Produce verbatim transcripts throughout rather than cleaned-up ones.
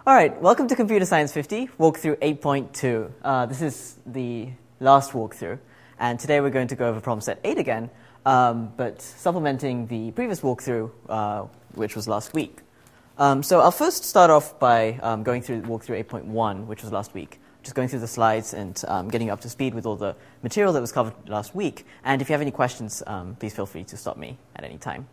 All right, welcome to Computer Science fifty, walkthrough eight point two. Uh, this is the last walkthrough, and today we're going to go over problem set eight again, um, but supplementing the previous walkthrough, uh, which was last week. Um, so I'll first start off by um, going through walkthrough eight point one, which was last week, just going through the slides and um, getting you up to speed with all the material that was covered last week. And if you have any questions, um, please feel free to stop me at any time.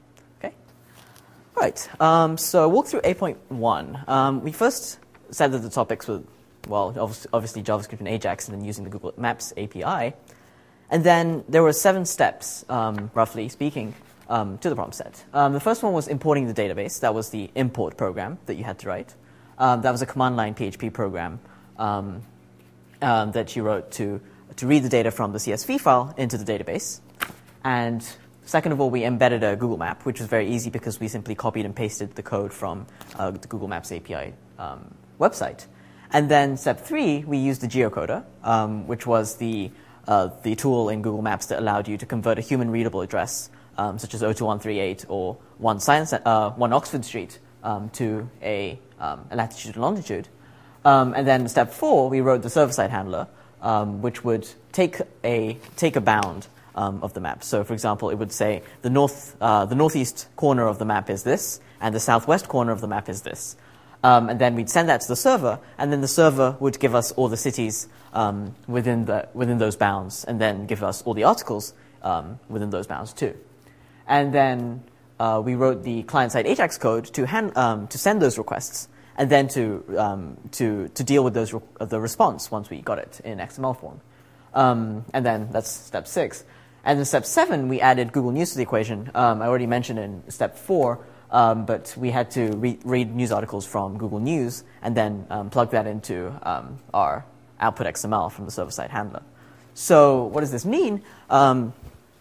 Right, um, so walkthrough eight point one. Um, we first said that the topics were, well, obviously JavaScript and Ajax, and then using the Google Maps A P I. And then there were seven steps, um, roughly speaking, um, to the problem set. Um, the first one was importing the database. That was the import program that you had to write. Um, that was a command line P H P program um, um, that you wrote to, to read the data from the C S V file into the database. And second of all, we embedded a Google map, which was very easy because we simply copied and pasted the code from uh, the Google Maps A P I um, website. And then step three, we used the geocoder, um, which was the, uh, the tool in Google Maps that allowed you to convert a human-readable address, um, such as zero two one three eight or one, Science, uh, one Oxford Street, um, to a, um, a latitude and longitude. Um, and then step four, we wrote the server-side handler, um, which would take a, take a bound Um, of the map. So, for example, it would say the north, uh, the northeast corner of the map is this, and the southwest corner of the map is this. Um, and then we'd send that to the server, and then the server would give us all the cities um, within the within those bounds, and then give us all the articles um, within those bounds too. And then uh, we wrote the client-side Ajax code to hand, um, to send those requests, and then to um, to to deal with those re the response once we got it in X M L form. Um, and then that's step six. And in step seven, we added Google News to the equation. Um, I already mentioned in step four, um, but we had to re read news articles from Google News and then um, plug that into um, our output X M L from the server-side handler. So what does this mean? Um,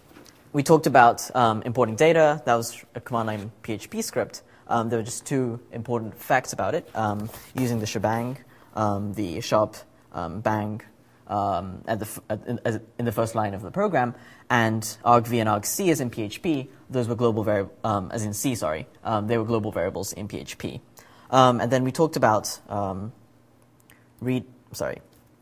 we talked about um, importing data. That was a command line P H P script. Um, there were just two important facts about it. Um, using the shebang, um, the sharp um, bang um, at the f at, in, in the first line of the program, and argv and argc as in P H P, those were global variables, um, as in C, sorry. Um, they were global variables in P H P. Um, and then we talked about um, read, sorry.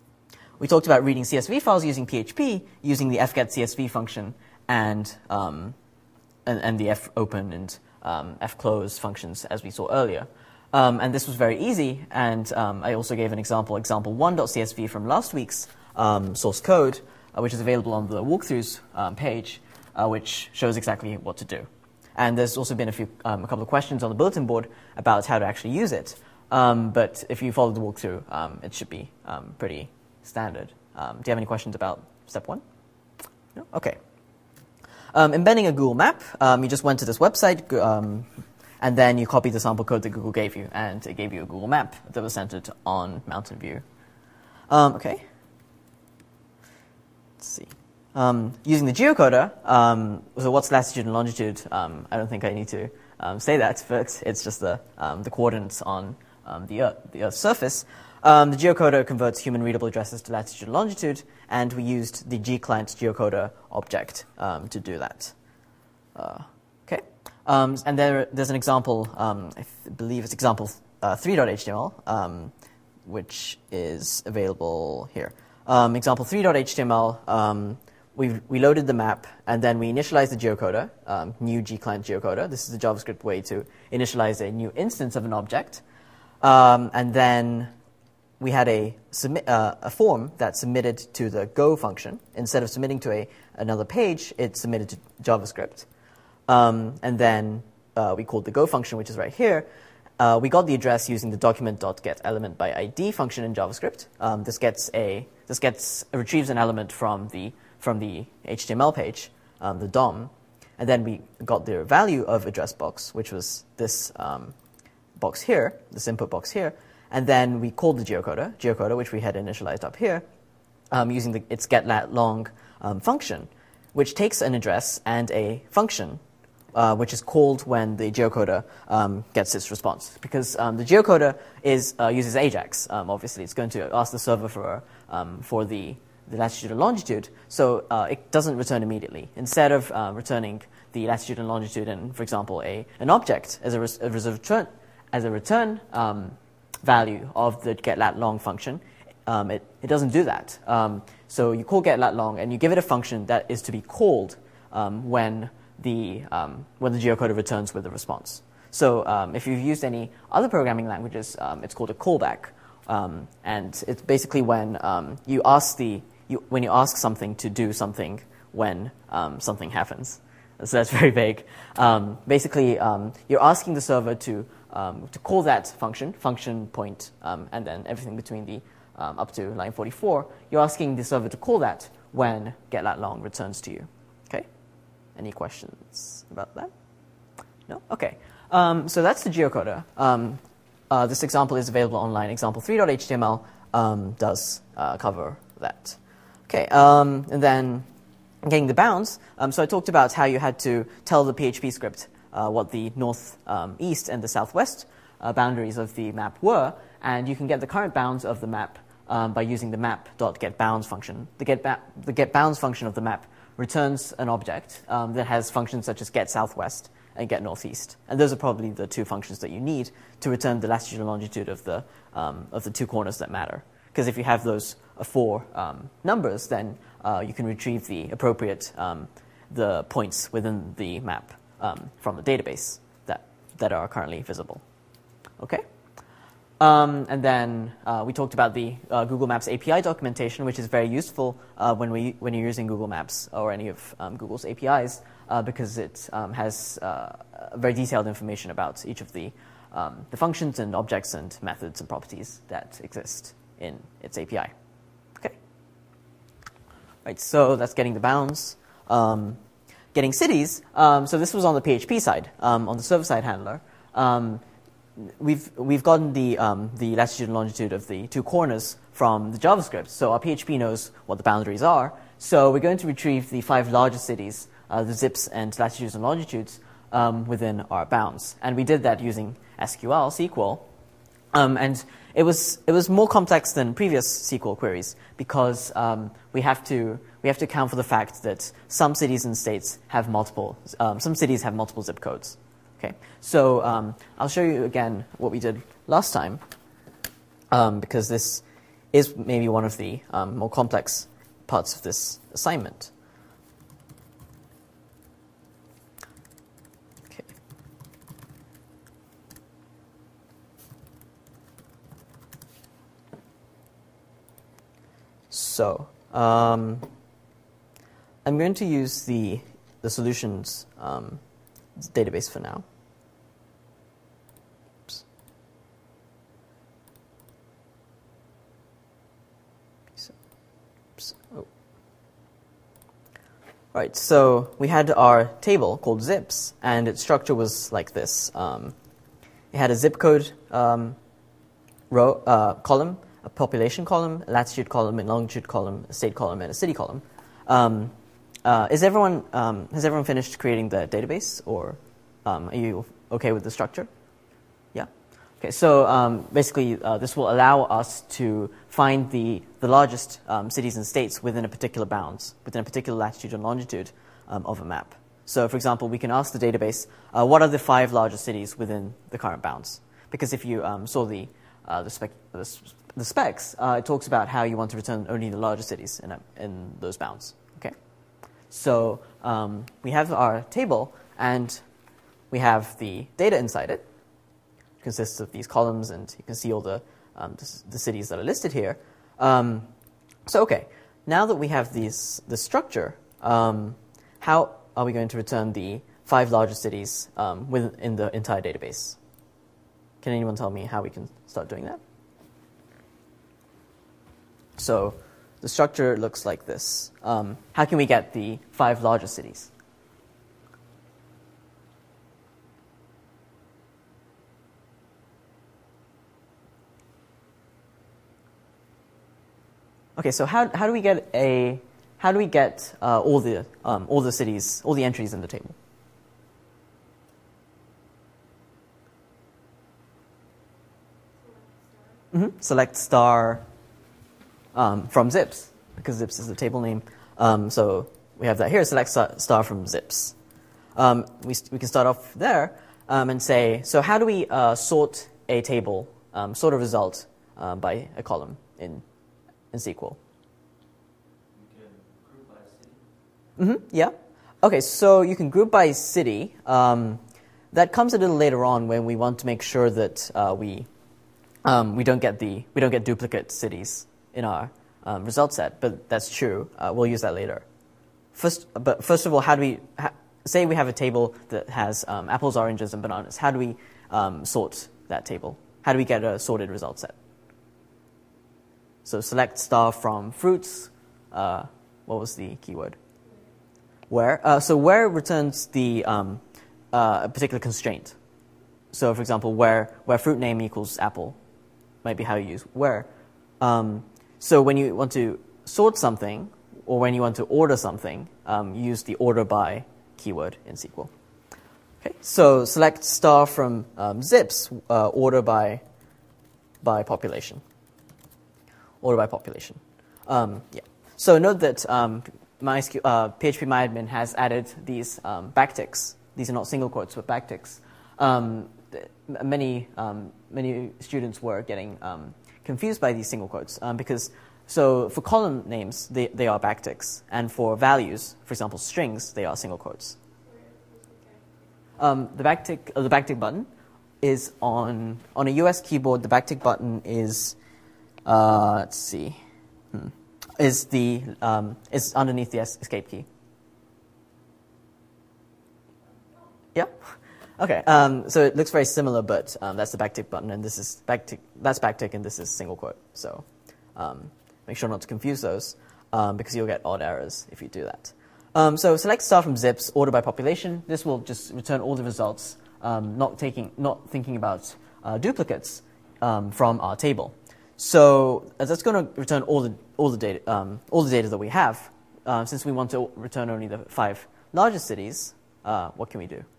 We talked about reading C S V files using P H P, using the fgetCSV function and, um, and, and the fopen and um, fclose functions as we saw earlier. Um, and this was very easy, and um, I also gave an example, example one.csv from last week's um, source code, Uh, which is available on the walkthroughs um, page, uh, which shows exactly what to do. And there's also been a few, um, a couple of questions on the bulletin board about how to actually use it. Um, but if you follow the walkthrough, um, it should be um, pretty standard. Um, do you have any questions about step one? No? Okay. Um, embedding a Google map, um, you just went to this website, um, and then you copied the sample code that Google gave you, and it gave you a Google map that was centered on Mountain View. Um, okay. Let's see. Um, using the geocoder, um, so what's latitude and longitude? Um, I don't think I need to um, say that, but it's just the, um, the coordinates on um, the, Earth, the Earth's surface. Um, the geocoder converts human-readable addresses to latitude and longitude, and we used the gclient geocoder object um, to do that. Uh, okay. Um, and there, there's an example, um, I believe it's example uh, three.html, um, which is available here. Um, example three.html, um, we we loaded the map, and then we initialized the geocoder, um, new gclient geocoder. This is the JavaScript way to initialize a new instance of an object. Um, and then we had a, submit, uh, a form that submitted to the Go function. Instead of submitting to a, another page, it submitted to JavaScript. Um, and then uh, we called the Go function, which is right here. Uh, we got the address using the document.getElementById function in JavaScript. Um, this gets a this gets retrieves an element from the from the H T M L page, um, the D O M, and then we got the value of address box, which was this um, box here, this input box here, and then we called the geocoder, geocoder, which we had initialized up here, um, using the, its getLatLong um, function, which takes an address and a function. Uh, which is called when the geocoder um, gets its response. Because um, the geocoder is, uh, uses Ajax, um, obviously. It's going to ask the server for, um, for the, the latitude and longitude, so uh, it doesn't return immediately. Instead of uh, returning the latitude and longitude and, for example, a, an object as a, res as a return, as a return um, value of the getLat_long function, um, it, it doesn't do that. Um, so you call getLat_long, and you give it a function that is to be called um, when, the, um, when the geocoder returns with a response. So um, if you've used any other programming languages, um, it's called a callback. Um, and it's basically when um, you ask the you, when you ask something to do something when um, something happens. So that's very vague. Um, basically, um, you're asking the server to um, to call that function, function point, um, and then everything between the um, up to line forty-four. You're asking the server to call that when getLat_long returns to you. Okay. Any questions about that? No. Okay. Um, so that's the geocoder. Um, uh, this example is available online. Example three dot H T M L um, does uh, cover that. Okay, um, and then getting the bounds. Um, so I talked about how you had to tell the P H P script uh, what the north, um, east, and the southwest uh, boundaries of the map were, and you can get the current bounds of the map um, by using the map.getBounds function. The, get the getBounds function of the map returns an object um, that has functions such as getSouthwest and getNortheast. And those are probably the two functions that you need to return the latitude and longitude of the, um, of the two corners that matter. Because if you have those uh, four um, numbers, then uh, you can retrieve the appropriate um, the points within the map um, from the database that, that are currently visible. Okay? Um, and then uh, we talked about the uh, Google Maps A P I documentation, which is very useful uh, when, we, when you're using Google Maps or any of um, Google's A P Is, uh, because it um, has uh, very detailed information about each of the, um, the functions and objects and methods and properties that exist in its A P I. Okay. Right, so that's getting the bounds. Um, getting cities, um, so this was on the P H P side, um, on the server-side handler. Um, We've, we've gotten the, um, the latitude and longitude of the two corners from the JavaScript, so our P H P knows what the boundaries are. So we're going to retrieve the five largest cities, uh, the zips and latitudes and longitudes, um, within our bounds. And we did that using S Q L, S Q L. Um, and it was, it was more complex than previous S Q L queries because um, we, have to, we have to account for the fact that some cities and states have multiple, um, some cities have multiple zip codes. Okay, so um, I'll show you again what we did last time, um, because this is maybe one of the um, more complex parts of this assignment. Okay. So um, I'm going to use the the solutions um, database for now. Oops. So, oops. Oh. Right, so we had our table called zips, and its structure was like this. Um, it had a zip code um, row uh, column, a population column, a latitude column, a longitude column, a state column, and a city column. Um, Uh, is everyone, um, has everyone finished creating the database, or um, are you okay with the structure? Yeah? Okay, so um, basically uh, this will allow us to find the, the largest um, cities and states within a particular bounds, within a particular latitude and longitude um, of a map. So for example, we can ask the database, uh, what are the five largest cities within the current bounds? Because if you um, saw the, uh, the, spec the, the specs, uh, it talks about how you want to return only the largest cities in, a, in those bounds. Okay? So um, we have our table, and we have the data inside it. It consists of these columns, and you can see all the, um, the, the cities that are listed here. Um, so okay, now that we have these, the structure, um, how are we going to return the five largest cities um, within the entire database? Can anyone tell me how we can start doing that? So the structure looks like this. Um, how can we get the five largest cities? Okay, so how how do we get a how do we get uh, all the um, all the cities, all the entries in the table? Mm-hmm. Select star. Um, from zips, because zips is the table name. Um, so we have that here, select star from zips. Um, we, we can start off there um, and say, so how do we uh, sort a table um, sort a result um, by a column in, in S Q L. You can group by city? Mm-hmm, yeah. Okay, so you can group by city. Um, that comes a little later on when we want to make sure that uh, we um, we don't get the we don't get duplicate cities in our um, result set. But that's true. Uh, we'll use that later. First, but first of all, how do we ha- say we have a table that has um, apples, oranges, and bananas? How do we um, sort that table? How do we get a sorted result set? So select star from fruits. Uh, what was the keyword? Where. Uh, so where returns the um, uh, a particular constraint. So for example, where where fruit name equals apple might be how you use where. Um, so when you want to sort something, or when you want to order something, um, use the order by keyword in S Q L. Okay, so select star from um, zips, uh, order by by population. Order by population. Um, yeah. So note that um, MySQL, uh, PHPMyAdmin has added these um, backticks. These are not single quotes, but backticks. Um, many um, many students were getting um, confused by these single quotes um, because. So for column names, they, they are backticks, and for values, for example, strings, they are single quotes. Um, the backtick, uh, the backtick button is on on a U S keyboard. The backtick button is, uh, let's see, hmm, is the um, is underneath the escape key. Yeah. Okay. Um, so it looks very similar, but um, that's the backtick button, and this is backtick. That's backtick, and this is single quote. So. Um, Make sure not to confuse those, um, because you'll get odd errors if you do that. Um, so select star from zips, order by population. This will just return all the results, um, not taking, not thinking about uh, duplicates um, from our table. So uh, that's going to return all the all the data, um, all the data that we have. Uh, since we want to return only the five largest cities, uh, what can we do?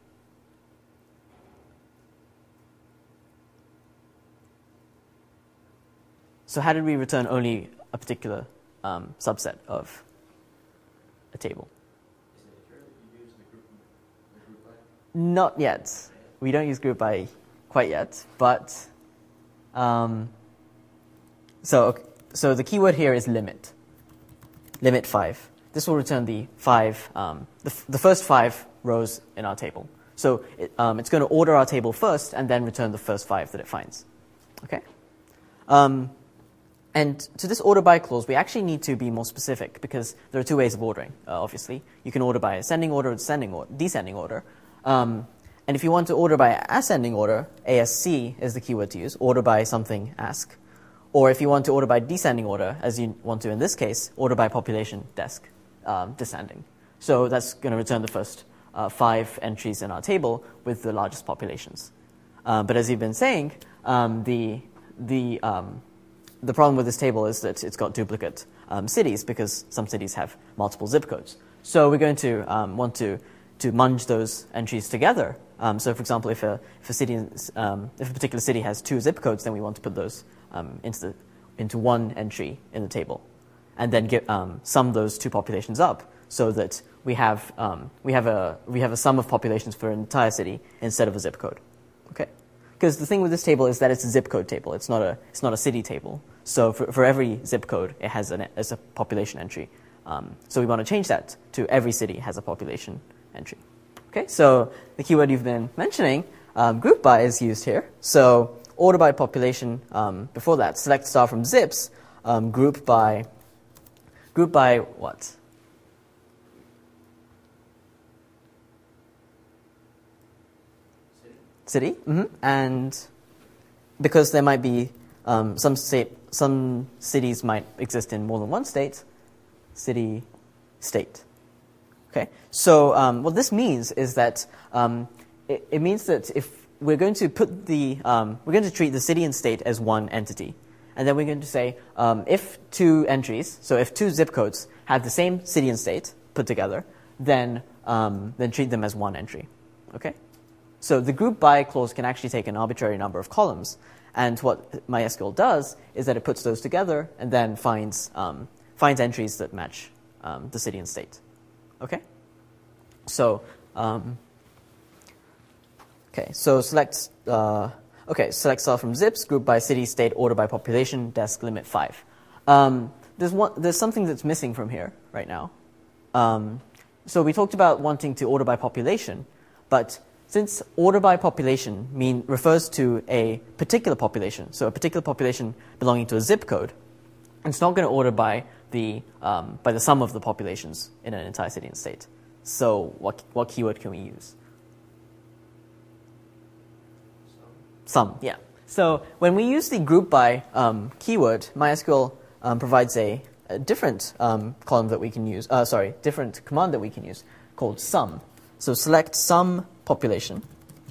So how did we return only a particular um, subset of a table? Is it true that you use the group, the group by? Not yet. We don't use group by quite yet, but um, so so the keyword here is limit. Limit five. This will return the five, um, the, f- the first five rows in our table. So it, um, it's going to order our table first and then return the first five that it finds. Okay. Um, And to this order by clause, we actually need to be more specific because there are two ways of ordering, uh, obviously. You can order by ascending order or descending order. Descending order. Um, and if you want to order by ascending order, A S C is the keyword to use, order by something ask. Or if you want to order by descending order, as you want to in this case, order by population desk, um, descending. So that's going to return the first uh, five entries in our table with the largest populations. Um, but as you've been saying, um, the the um, The problem with this table is that it's got duplicate um, cities because some cities have multiple zip codes. So we're going to um, want to to munge those entries together. Um, so, for example, if a if a city um, if a particular city has two zip codes, then we want to put those um, into the into one entry in the table, and then get um, sum those two populations up so that we have um, we have a we have a sum of populations for an entire city instead of a zip code. Okay. Because the thing with this table is that it's a zip code table. It's not a it's not a city table. So for for every zip code, it has an as a population entry. Um, so we want to change that to every city has a population entry. Okay. So the keyword you've been mentioning, um, group by, is used here. So order by population. Um, before that, select star from zips. Um, group by group by what? City, mm-hmm. And because there might be um, some state, some cities might exist in more than one state, city, state. Okay, so um, what this means is that um, it, it means that if we're going to put the, um, we're going to treat the city and state as one entity, and then we're going to say um, if two entries, so if two zip codes have the same city and state put together, then um, then treat them as one entry. Okay. So the group by clause can actually take an arbitrary number of columns, and what MySQL does is that it puts those together and then finds um, finds entries that match um, the city and state. Okay. So um, okay. So select. Uh, Okay, select cell from zips, group by city, state, order by population, desc, limit five. Um, there's, one, there's something that's missing from here right now. Um, so we talked about wanting to order by population, but since order by population mean, refers to a particular population, so a particular population belonging to a zip code, it's not going to order by the, um, by the sum of the populations in an entire city and state. So what, what keyword can we use? Sum, yeah. So when we use the group by um, keyword, MySQL um, provides a, a different um, column that we can use, uh, sorry, different command that we can use called sum. So select sum population.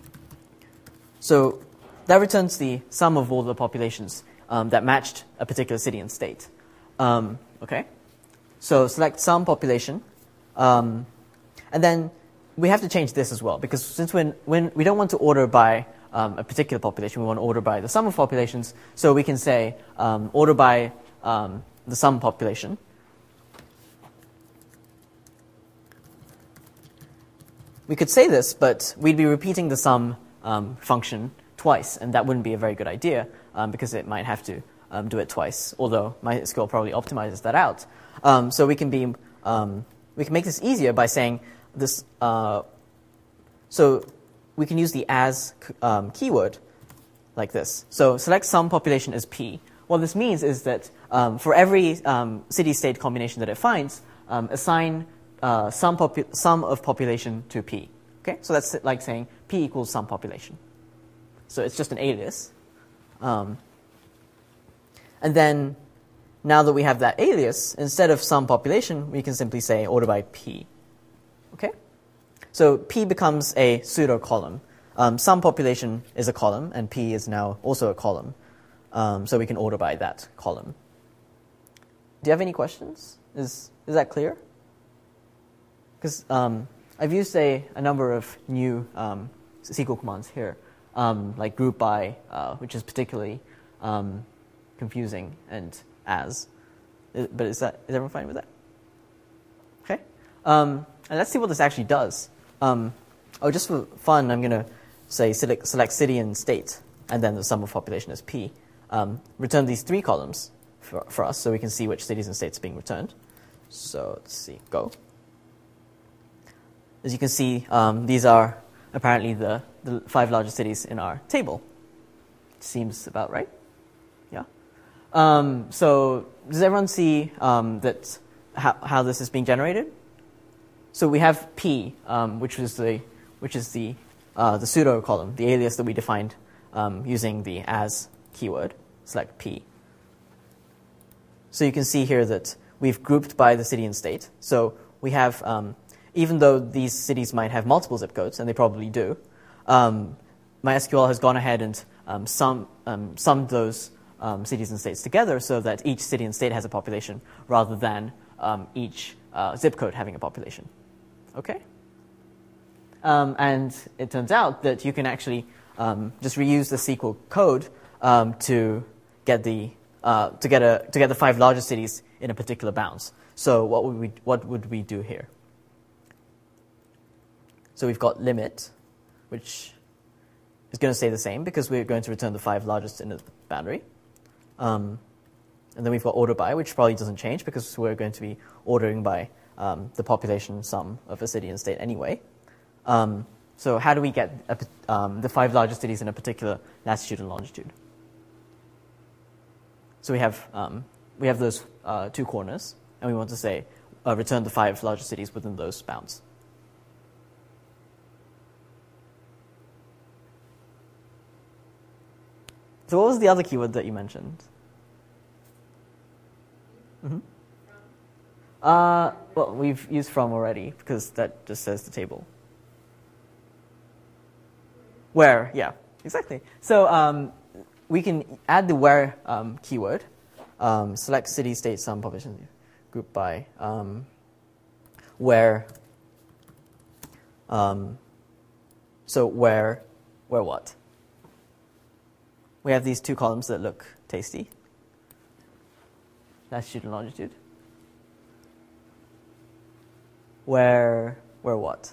So that returns the sum of all the populations um, that matched a particular city and state. Um, okay? So select sum population. Um, and then we have to change this as well, because since when, when we don't want to order by um, a particular population, we want to order by the sum of populations, so we can say um, order by um, the sum population. We could say this, but we'd be repeating the sum um, function twice, and that wouldn't be a very good idea um, because it might have to um, do it twice, although MySQL probably optimizes that out. Um, so we can be um, we can make this easier by saying this. Uh, so we can use the as um, keyword like this. So select sum population as P. What this means is that um, for every um, city-state combination that it finds, um, assign uh, sum, popu sum of population to P. Okay, so that's like saying P equals sum population. So it's just an alias. Um, and then now that we have that alias, instead of sum population, we can simply say order by P. Okay? So P becomes a pseudo column. Um, sum population is a column, and P is now also a column. Um, so we can order by that column. Do you have any questions? Is, is that clear? Because um, I've used a, a number of new um, S Q L commands here, um, like group by, uh, which is particularly um, confusing, and as. But is, that, is everyone fine with that? Okay. Um, and let's see what this actually does. Um, oh, just for fun, I'm going to say select, select city and state, and then the sum of population is P. Um, return these three columns for, for us so we can see which cities and states are being returned. So let's see, go. As you can see, um, these are apparently the, the five largest cities in our table. Seems about right. Yeah. Um, so does everyone see um, that how, how this is being generated? So we have P, um, which is the which is the uh, the pseudo column, the alias that we defined um, using the as keyword. Select P. So you can see here that we've grouped by the city and state. So we have, um, even though these cities might have multiple zip codes, and they probably do, um, MySQL has gone ahead and um, sum, um, summed those um, cities and states together so that each city and state has a population rather than um, each uh, zip code having a population. Okay? Um, and it turns out that you can actually um, just reuse the S Q L code um, to get the uh, to get a to get the five largest cities in a particular bounds. So what would we what would we do here? So we've got limit, which is going to stay the same because we're going to return the five largest in the boundary. Um, and then we've got order by, which probably doesn't change because we're going to be ordering by um, the population sum of a city and state anyway. Um, so how do we get a, um, the five largest cities in a particular latitude and longitude? So we have um, we have those uh, two corners, and we want to say uh, return the five largest cities within those bounds. So what was the other keyword that you mentioned? Mm-hmm. Uh, well, we've used from already because that just says the table. Where, yeah, exactly. So um, we can add the where um, keyword. Um, select city, state, sum, population, group by um, where. Um, so where, where what? We have these two columns that look tasty. Latitude and longitude. Where, where what?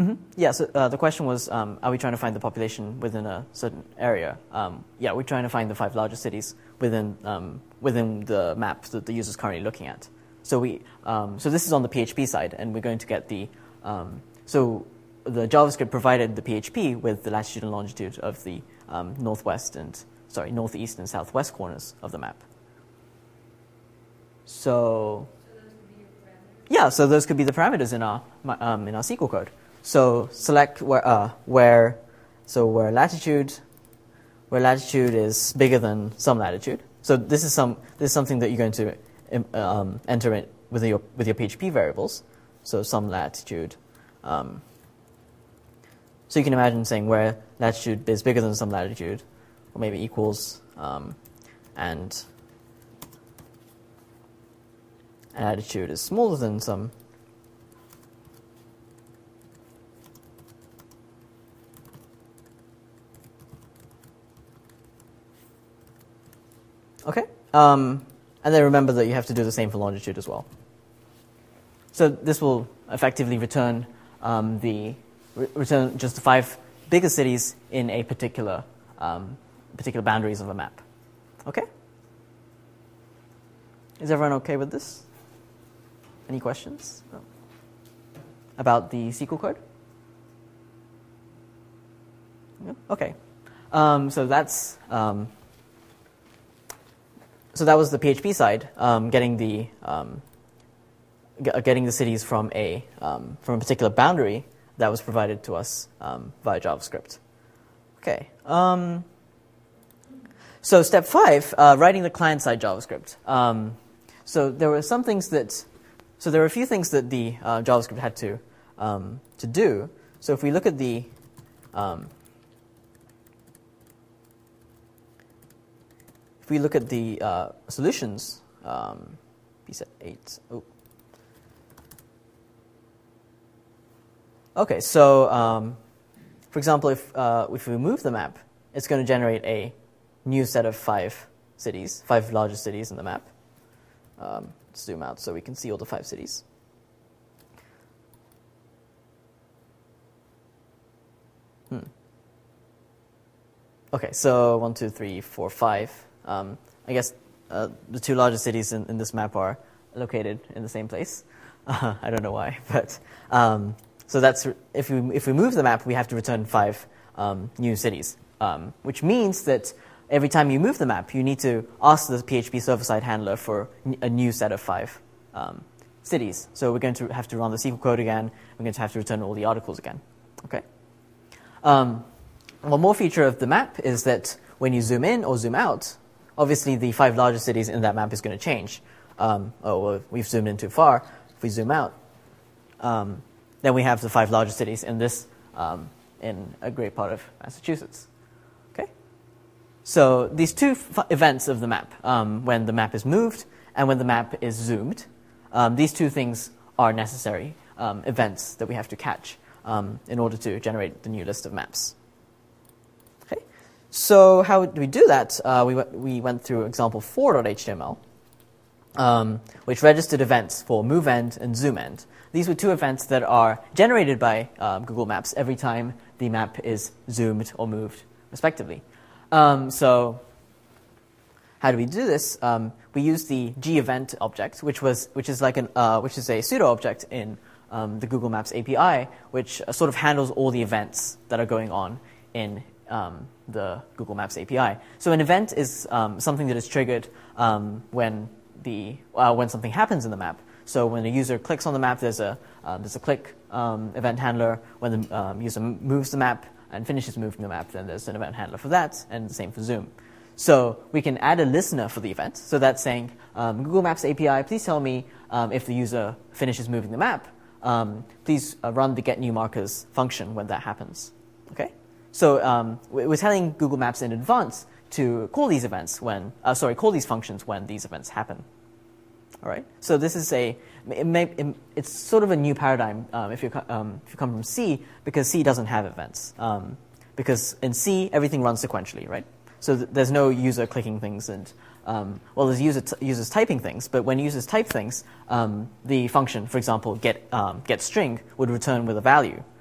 Mm-hmm. Yeah, so uh, the question was, um, are we trying to find the population within a certain area? Um, yeah, we're trying to find the five largest cities within um, within the map that the user is currently looking at. So we, um, so this is on the P H P side, and we're going to get the, um, so the JavaScript provided the P H P with the latitude and longitude of the um, northwest and, sorry, northeast and southwest corners of the map. So, yeah, so those could be the parameters in our um, in our S Q L code. So select where uh, where so where latitude where latitude is bigger than some latitude. So this is some this is something that you're going to um, enter it with your with your P H P variables. So some latitude. Um, so you can imagine saying where latitude is bigger than some latitude, or maybe equals, um, and latitude is smaller than some. Okay, um, and then remember that you have to do the same for longitude as well. So this will effectively return um, the re return just the five biggest cities in a particular um, particular boundaries of a map. Okay, is everyone okay with this? Any questions no. about the S Q L code? No? Okay, um, so that's. Um, So that was the P H P side, um, getting the um, getting the cities from a um, from a particular boundary that was provided to us um, via JavaScript. Okay. Um, so step five, uh, writing the client-side JavaScript. Um, so there were some things that, so there were a few things that the uh, JavaScript had to um, to do. So if we look at the um, If we look at the uh, solutions, um, P set eight. Oh. Okay, so um, for example, if uh, if we move the map, it's going to generate a new set of five cities, five largest cities in the map. Um, zoom out so we can see all the five cities. Hmm. Okay, so one, two, three, four, five. Um, I guess uh, the two largest cities in, in this map are located in the same place. Uh, I don't know why, but um, so that's if we if we move the map, we have to return five um, new cities, um, which means that every time you move the map, you need to ask the P H P server-side handler for a new set of five um, cities. So we're going to have to run the S Q L code again. We're going to have to return all the articles again. Okay. Um, one more feature of the map is that when you zoom in or zoom out, obviously the five largest cities in that map is going to change. Um, oh, well, we've zoomed in too far. If we zoom out, um, then we have the five largest cities in this um, in a great part of Massachusetts. Okay. So these two f events of the map, um, when the map is moved and when the map is zoomed, um, these two things are necessary um, events that we have to catch um, in order to generate the new list of maps. So how do we do that? Uh, we, we went through example four dot H T M L, um, which registered events for move end and zoom end. These were two events that are generated by um, Google Maps every time the map is zoomed or moved, respectively. Um, so how do we do this? Um, we use the gEvent object, which was which is like an uh, which is a pseudo object in um, the Google Maps A P I, which uh, sort of handles all the events that are going on in Um, the Google Maps A P I. So an event is um, something that is triggered um, when the uh, when something happens in the map. So when a user clicks on the map, there's a uh, there's a click um, event handler. When the um, user moves the map and finishes moving the map, then there's an event handler for that, and the same for zoom. So we can add a listener for the event. So that's saying um, Google Maps A P I, please tell me um, if the user finishes moving the map. Um, please uh, run the getNewMarkers function when that happens. Okay. So um, we're telling Google Maps in advance to call these events when, uh, sorry, call these functions when these events happen. All right. So this is a, it may, it, it's sort of a new paradigm um, if you um, if you come from C, because C doesn't have events. Um, because in C everything runs sequentially, right? So th there's no user clicking things and um, well, there's user t users typing things, but when users type things, um, the function, for example, get um, get string would return with a value.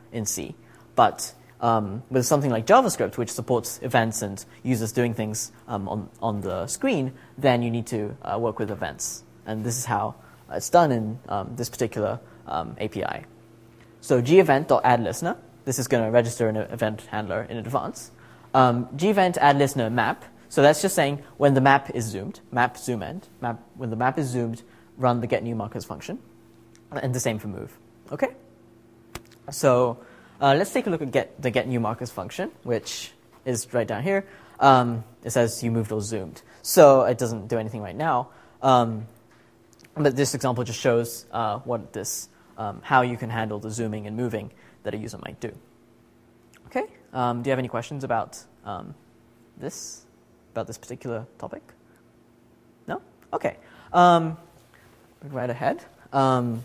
in C. But um, with something like JavaScript, which supports events and users doing things um, on, on the screen, then you need to uh, work with events. And this is how it's done in um, this particular um, A P I. So gEvent.addListener, this is going to register an event handler in advance. Um, gEvent.addListener map, so that's just saying when the map is zoomed, map zoom end, map, when the map is zoomed, run the getNewMarkers function. And the same for move. Okay? So uh, let's take a look at get, the getNewMarkers function, which is right down here. Um, it says you moved or zoomed. So it doesn't do anything right now. Um, but this example just shows uh, what this, um, how you can handle the zooming and moving that a user might do. Okay? Um, do you have any questions about um, this, about this particular topic? No? Okay. Um, right ahead. Um,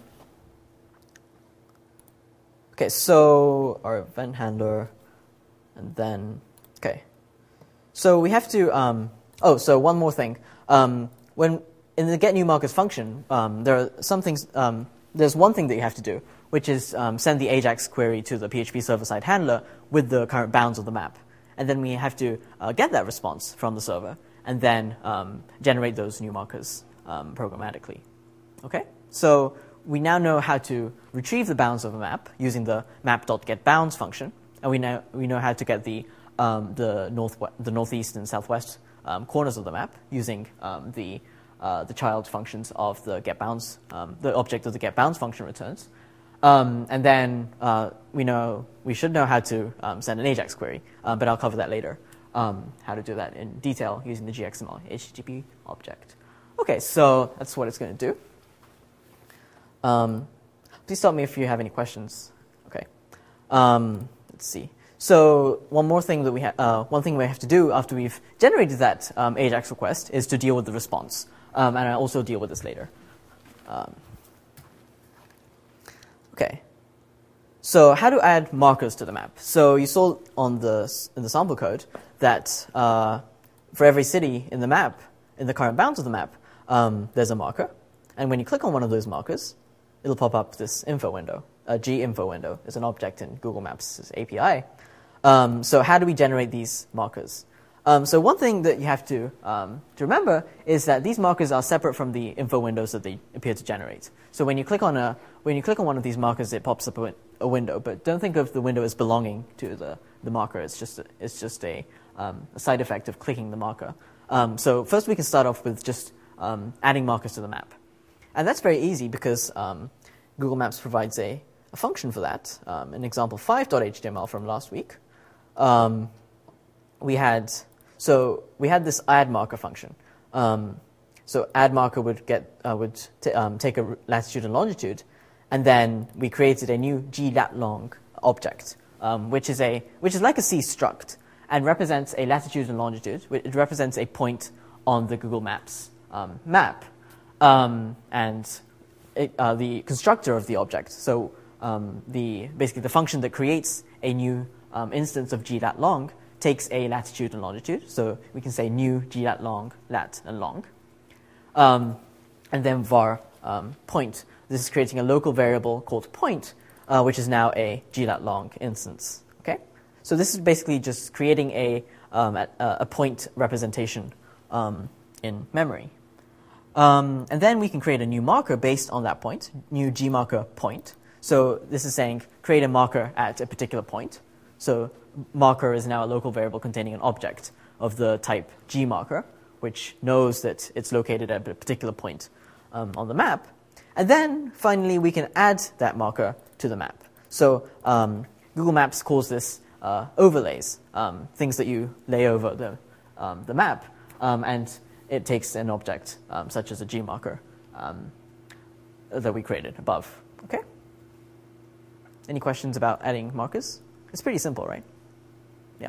okay, so our event handler, and then, okay. So we have to, um, oh, so one more thing. Um, when in the getNewMarkers function, um, there are some things, um, there's one thing that you have to do, which is um, send the AJAX query to the P H P server-side handler with the current bounds of the map. And then we have to uh, get that response from the server, and then um, generate those new markers um, programmatically. Okay? So we now know how to retrieve the bounds of a map using the map.getBounds function, and we know we know how to get the um, the north the northeast and southwest um, corners of the map using um, the uh, the child functions of the getBounds, um, the object of the getBounds function returns, um, and then uh, we know we should know how to um, send an AJAX query, uh, but I'll cover that later. Um, how to do that in detail using the G X M L H T T P object. Okay, so that's what it's going to do. Um, please tell me if you have any questions. Okay. Um, let's see. So one more thing that we have, uh, one thing we have to do after we've generated that um, AJAX request is to deal with the response, um, and I'll also deal with this later. Um, okay. So how to add markers to the map? So you saw on the in the sample code that uh, for every city in the map, in the current bounds of the map, um, there's a marker, and when you click on one of those markers, it'll pop up this info window. A gInfo window is an object in Google Maps' A P I. Um, so how do we generate these markers? Um, so one thing that you have to, um, to remember is that these markers are separate from the info windows that they appear to generate. So when you click on a when you click on one of these markers, it pops up a, win a window. But don't think of the window as belonging to the, the marker. It's just a, it's just a, um, a side effect of clicking the marker. Um, so first we can start off with just um, adding markers to the map. And that's very easy because um, Google Maps provides a, a function for that. Um, in example five dot H T M L from last week, um, we had so we had this add marker function. Um, so add marker would get uh, would t um, take a latitude and longitude, and then we created a new gLatLong object, um, which is a which is like a C struct and represents a latitude and longitude. It represents a point on the Google Maps um, map. Um, and it, uh, the constructor of the object, so um, the basically the function that creates a new um, instance of gLatLong takes a latitude and longitude. So we can say new gLatLong, lat, and long. Um, and then var um, point. This is creating a local variable called point, uh, which is now a gLatLong instance. Okay, so this is basically just creating a um, a, a point representation um, in memory. Um, and then we can create a new marker based on that point, new gMarker point. So this is saying create a marker at a particular point. So marker is now a local variable containing an object of the type gMarker, which knows that it's located at a particular point um, on the map. And then finally we can add that marker to the map. So um, Google Maps calls this uh, overlays, um, things that you lay over the, um, the map. Um, and it takes an object, um, such as a gMarker, um, that we created above. Okay? Any questions about adding markers? It's pretty simple, right? Yeah?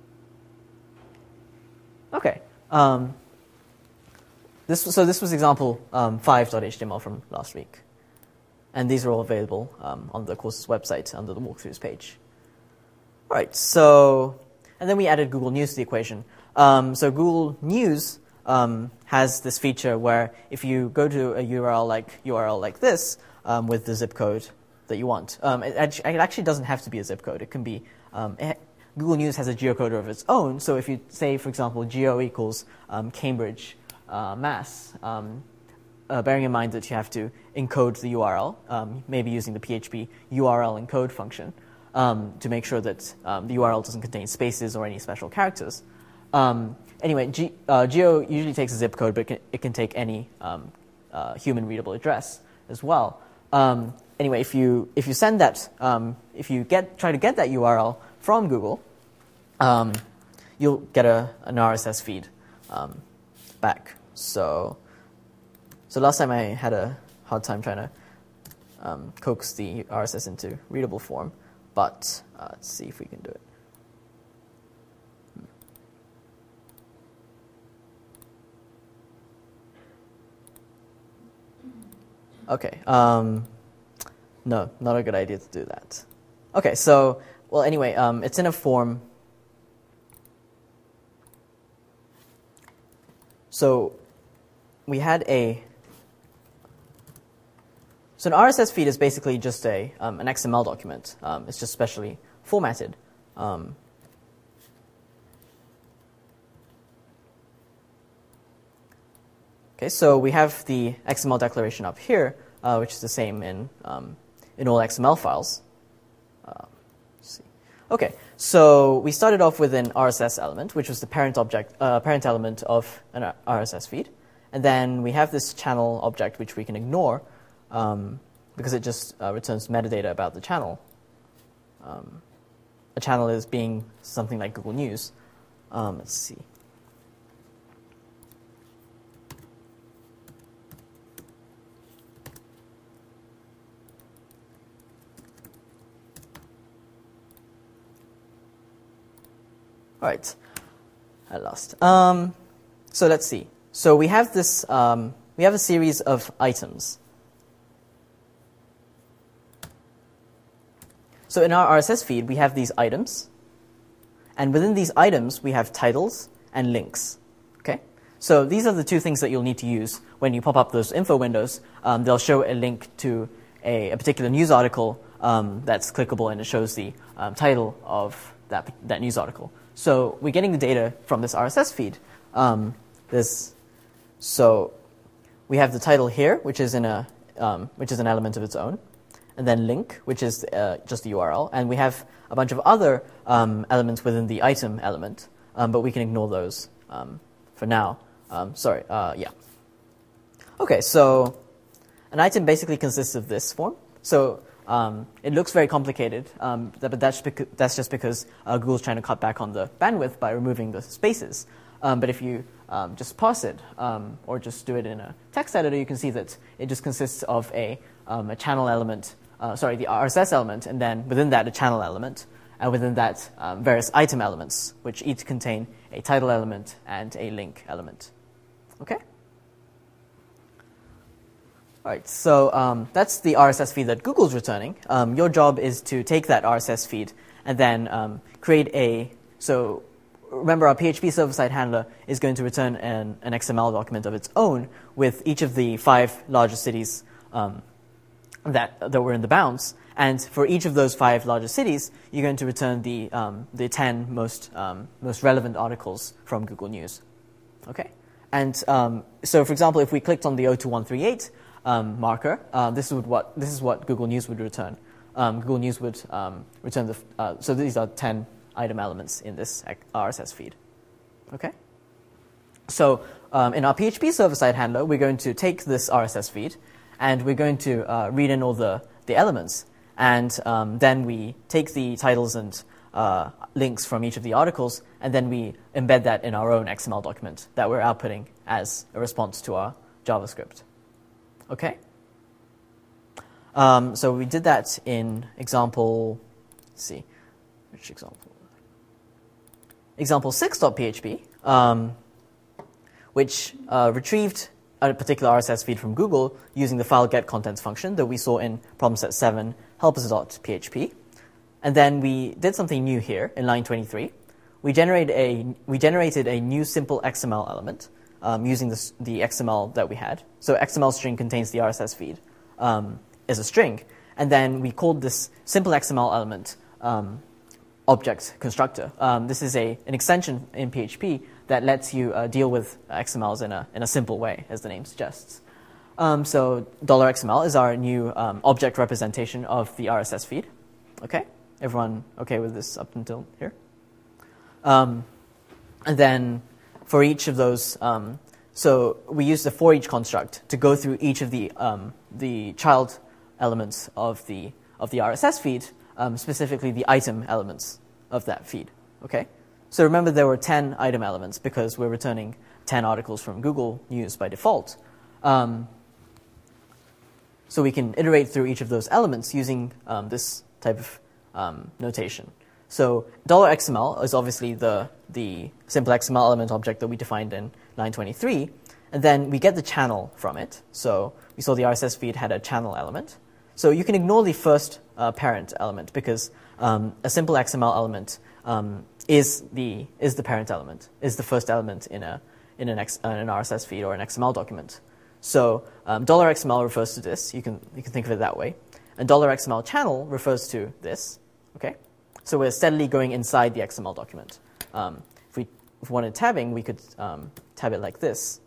Okay. Um, this, so this was example um, five dot H T M L from last week. And these are all available um, on the course's website under the walkthroughs page. All right, so, and then we added Google News to the equation. Um, so Google News Um, has this feature where if you go to a U R L like U R L like this um, with the zip code that you want. Um, it, it actually doesn't have to be a zip code. It can be, um, it, Google News has a geocoder of its own. So if you say, for example, geo equals um, Cambridge, uh, Mass, um, uh, bearing in mind that you have to encode the U R L, um, maybe using the P H P U R L encode function um, to make sure that um, the U R L doesn't contain spaces or any special characters. Um, anyway, G, uh, geo usually takes a zip code, but it can, it can take any um, uh, human-readable address as well. Um, anyway, if you if you send that, um, if you get try to get that U R L from Google, um, you'll get a an R S S feed um, back. So, so last time I had a hard time trying to um, coax the R S S into readable form, but uh, let's see if we can do it. Okay. Um, no, not a good idea to do that. Okay, so, well, anyway, um, it's in a form. So we had a, so an R S S feed is basically just a um, an X M L document. Um, it's just specially formatted. Um, Okay, so we have the X M L declaration up here, uh, which is the same in um, in all X M L files. Uh, let's see. Okay, so we started off with an R S S element, which was the parent object, uh, parent element of an R S S feed, and then we have this channel object, which we can ignore um, because it just uh, returns metadata about the channel. Um, a channel is being something like Google News. Um, let's see. All right, at last. Um, so let's see. So we have this. Um, we have a series of items. So in our R S S feed, we have these items, and within these items, we have titles and links. Okay. So these are the two things that you'll need to use when you pop up those info windows. Um, they'll show a link to a, a particular news article um, that's clickable, and it shows the um, title of that that news article. So we're getting the data from this R S S feed. Um, this, so we have the title here, which is in a um, which is an element of its own, and then link, which is uh, just the U R L, and we have a bunch of other um, elements within the item element, um, but we can ignore those um, for now. Um, sorry, uh, yeah. Okay, so an item basically consists of this form. So Um, it looks very complicated, um, but that's, bec- that's just because uh, Google's trying to cut back on the bandwidth by removing the spaces. Um, but if you um, just parse it um, or just do it in a text editor, you can see that it just consists of a, um, a channel element, uh, sorry, the R S S element, and then within that a channel element, and within that um, various item elements, which each contain a title element and a link element. Okay? All right, so um, that's the R S S feed that Google's returning. Um, your job is to take that R S S feed and then um, create a, so remember our P H P server-side handler is going to return an, an X M L document of its own with each of the five largest cities um, that, that were in the bounds. And for each of those five largest cities, you're going to return the, um, the ten most, um, most relevant articles from Google News. Okay? And um, so, for example, if we clicked on the zero two one three eight, Um, marker, uh, this, would what, this is what Google News would return. Um, Google News would um, return the, uh, so these are ten item elements in this R S S feed. Okay? So um, in our P H P server-side handler, we're going to take this R S S feed, and we're going to uh, read in all the, the elements, and um, then we take the titles and uh, links from each of the articles, and then we embed that in our own X M L document that we're outputting as a response to our JavaScript. Okay. Um, so we did that in example, let's see, which example? Example six.php, um, which uh, retrieved a particular R S S feed from Google using the file get contents function that we saw in problem set seven helpers.php. And then we did something new here in line twenty-three. We generated a, we generated a new simple X M L element Um, using the, the X M L that we had. So X M L string contains the R S S feed um, as a string. and then we called this simple X M L element um, object constructor. Um, this is a an extension in P H P that lets you uh, deal with X M Ls in a in a simple way, as the name suggests. Um, so $xml is our new um, object representation of the R S S feed. Okay, everyone okay with this up until here? Um, and then for each of those, um, so we use the for each construct to go through each of the um, the child elements of the of the R S S feed, um, specifically the item elements of that feed. Okay, so remember there were ten item elements because we're returning ten articles from Google News by default. Um, So we can iterate through each of those elements using um, this type of um, notation. So $xml is obviously the, the simple X M L element object that we defined in line twenty-three. And then we get the channel from it. So we saw the R S S feed had a channel element. So you can ignore the first uh, parent element because um, a simple X M L element um, is, the, is the parent element, is the first element in, a, in an, X, uh, an R S S feed or an X M L document. So um, $xml refers to this. You can you can think of it that way. And $xml channel refers to this. Okay. So we're steadily going inside the X M L document. Um, if we if we wanted tabbing, we could um, tab it like this.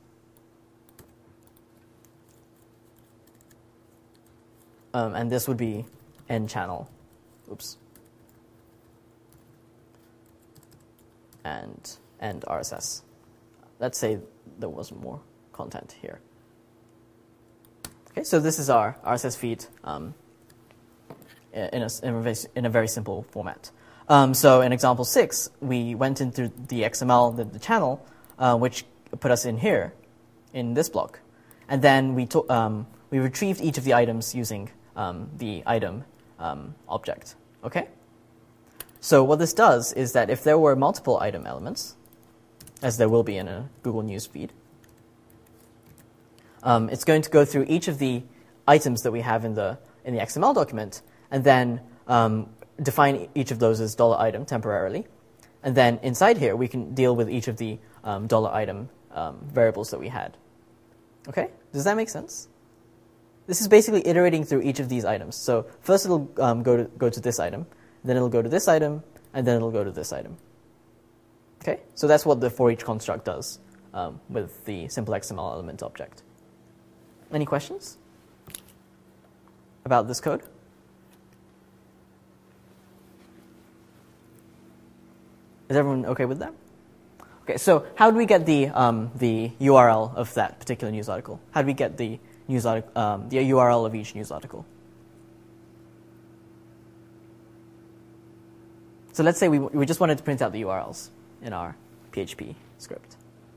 Um, and this would be end channel. Oops. And end R S S. Let's say there wasn't more content here. Okay, so this is our R S S feed um, in, a, in, a very, in a very simple format. Um, so in example six, we went into the X M L, the, the channel, uh, which put us in here, in this block. And then we, to, um, we retrieved each of the items using um, the item um, object. Okay? So what this does is that if there were multiple item elements, as there will be in a Google News feed, Um, it's going to go through each of the items that we have in the in the X M L document, and then um, define each of those as $item temporarily. And then inside here, we can deal with each of the um, $item um, variables that we had. Okay, does that make sense? This is basically iterating through each of these items. So first it'll um, go to go to this item, then it'll go to this item, and then it'll go to this item. Okay, so that's what the for each construct does um, with the simple X M L element object. Any questions about this code? Is everyone okay with that? Okay, so how do we get the um, the U R L of that particular news article? How do we get the news article, um, the U R L of each news article? So let's say we we just wanted to print out the U R Ls in our P H P script.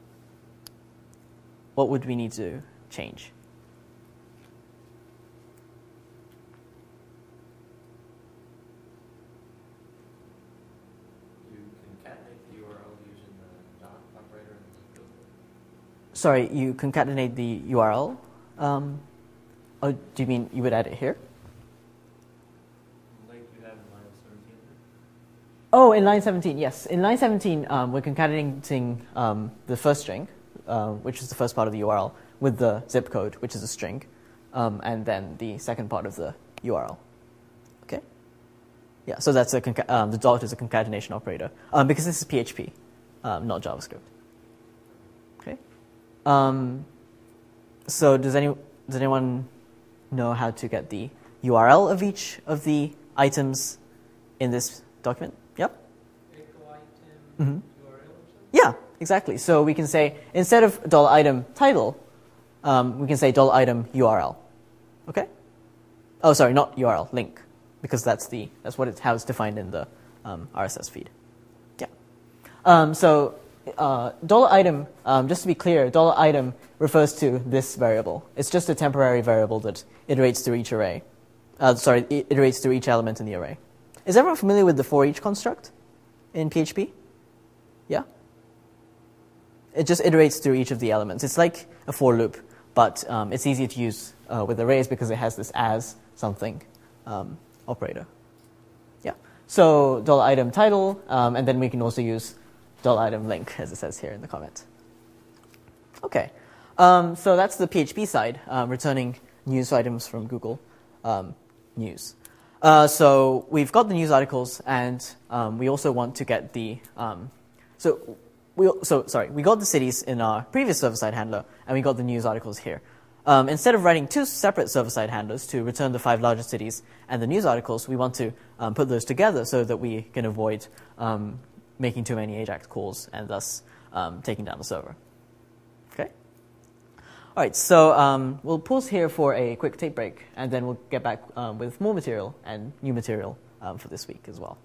What would we need to change? Sorry, you concatenate the U R L? Um, oh, do you mean you would add it here? Like you have in line seventeen. Oh, in line seventeen, yes. In line seventeen, um, we're concatenating um, the first string, uh, which is the first part of the U R L, with the zip code, which is a string, um, and then the second part of the U R L. Okay? Yeah, so that's a conca- um, the dot is a concatenation operator, um, because this is P H P, um, not JavaScript. Um, so does any does anyone know how to get the U R L of each of the items in this document? Yep. Echo item Mm-hmm. U R L or something? Yeah, exactly. So we can say instead of $item title, um, we can say $item U R L. Okay. Oh, sorry, not U R L, link, because that's the that's what it's how it's defined in the um, R S S feed. Yeah. Um, so. Uh, $item, um, just to be clear, $item refers to this variable. It's just a temporary variable that iterates through each array. Uh, sorry, it iterates through each element in the array. Is everyone familiar with the for each construct in P H P? Yeah? It just iterates through each of the elements. It's like a for loop, but um, it's easier to use uh, with arrays because it has this as something um, operator. Yeah. So $item title, um, and then we can also use $item link, as it says here in the comment. Okay, um, so that's the P H P side, um, returning news items from Google. Um, news. Uh, so we've got the news articles, and um, we also want to get the um, so we so sorry we got the cities in our previous server-side handler, and we got the news articles here. Um, instead of writing two separate server-side handlers to return the five largest cities and the news articles, we want to um, put those together so that we can avoid um, making too many AJAX calls and thus um, taking down the server. Okay. All right. So um, we'll pause here for a quick tape break, and then we'll get back um, with more material and new material um, for this week as well.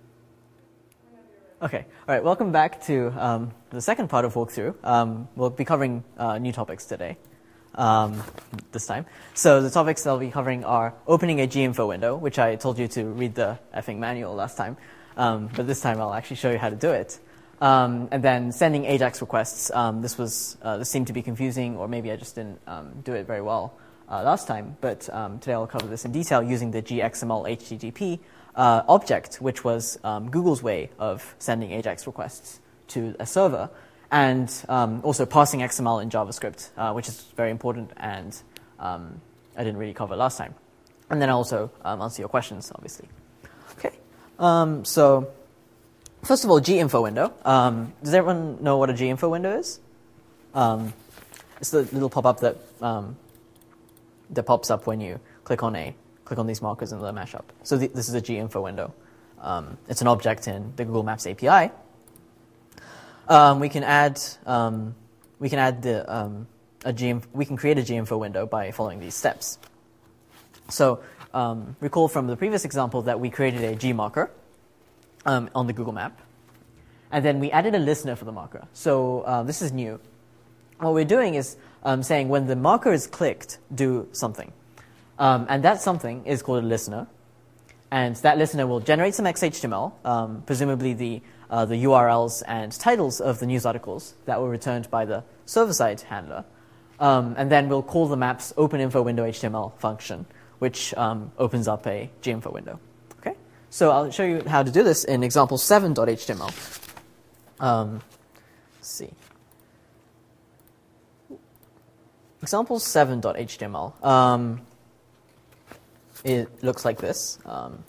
Okay. All right. Welcome back to um, the second part of walkthrough. Um, we'll be covering uh, new topics today. Um, this time. So the topics I'll be covering are opening a G-info window, which I told you to read the effing manual last time, um, but this time I'll actually show you how to do it. Um, and then sending AJAX requests. Um, this was uh, this seemed to be confusing, or maybe I just didn't um, do it very well uh, last time. But um, today I'll cover this in detail using the G X M L H T T P uh, object, which was um, Google's way of sending AJAX requests to a server. And um, also parsing X M L in JavaScript, uh, which is very important, and um, I didn't really cover last time. And then I'll also um, answer your questions, obviously. Okay. Um, so first of all, G-info window. Um, does everyone know what a G-info window is? Um, it's the little pop-up that um, that pops up when you click on a click on these markers in the mashup. So the, this is a G-info window. Um, it's an object in the Google Maps A P I. Um, we can add um, we can add the um, a G we can create a G-info window by following these steps. So um, recall from the previous example that we created a G marker um, on the Google map, and then we added a listener for the marker. So uh, this is new. What we're doing is um, saying when the marker is clicked, do something, um, and that something is called a listener, and that listener will generate some X H T M L, um, presumably the Uh, the U R Ls and titles of the news articles that were returned by the server-side handler. Um, and then we'll call the map's openInfoWindow.html function, which um, opens up a G-info window. Okay? So I'll show you how to do this in example seven dot H T M L. Um, let's see. Example seven dot H T M L. Um, it looks like this. Um,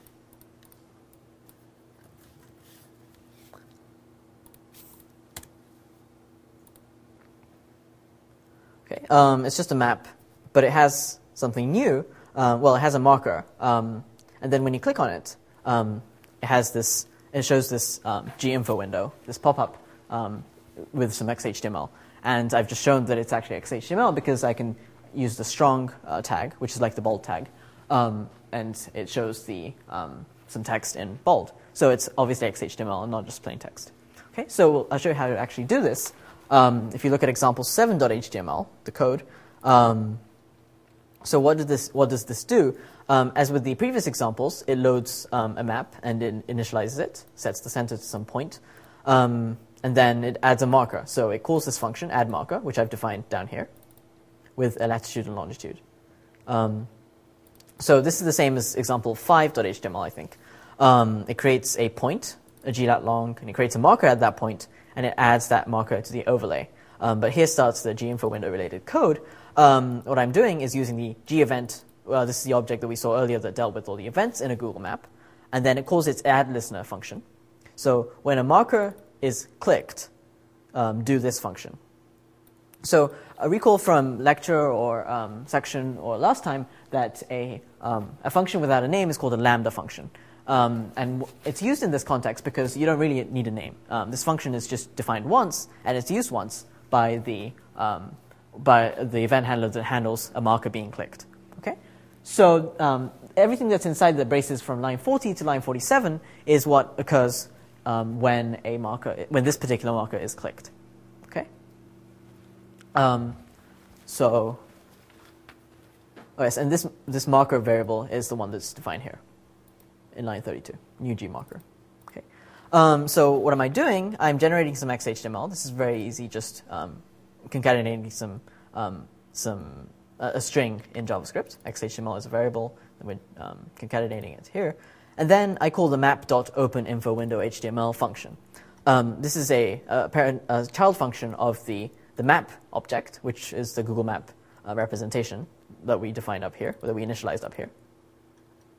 Okay, um, it's just a map, but it has something new. Uh, well, it has a marker, um, and then when you click on it, um, it has this. It shows this um, G-info window, this pop-up um, with some X H T M L. And I've just shown that it's actually X H T M L because I can use the strong uh, tag, which is like the bold tag, um, and it shows the um, some text in bold. So it's obviously X H T M L and not just plain text. Okay, so I'll show you how to actually do this. Um, if you look at example seven dot H T M L, the code, um, so what, did this, what does this do? Um, as with the previous examples, it loads um, a map and it initializes it, sets the center to some point, um, and then it adds a marker. So it calls this function, add marker, which I've defined down here, with a latitude and longitude. Um, so this is the same as example five dot H T M L, I think. Um, it creates a point, a glat long, and it creates a marker at that point, and it adds that marker to the overlay. Um, but here starts the G-info window related code. Um, what I'm doing is using the G-event. Well, this is the object that we saw earlier that dealt with all the events in a Google map. And then it calls its add listener function. So when a marker is clicked, um, do this function. So a recall from lecture or um, section or last time that a, um, a function without a name is called a lambda function. Um, and it's used in this context because you don't really need a name. Um, this function is just defined once, and it's used once by the um, by the event handler that handles a marker being clicked. Okay, so um, everything that's inside the braces from line forty to line forty-seven is what occurs um, when a marker when this particular marker is clicked. Okay. Um, so, oh yes, and this this marker variable is the one that's defined here in line thirty-two, new G marker. Okay. Um, so what am I doing? I'm generating some X H T M L. This is very easy, just um, concatenating some um, some uh, a string in JavaScript. X H T M L is a variable, and we're um, concatenating it here. And then I call the map.openInfoWindow.html function. Um, this is a, a, parent, a child function of the, the map object, which is the Google Map uh, representation that we defined up here, that we initialized up here.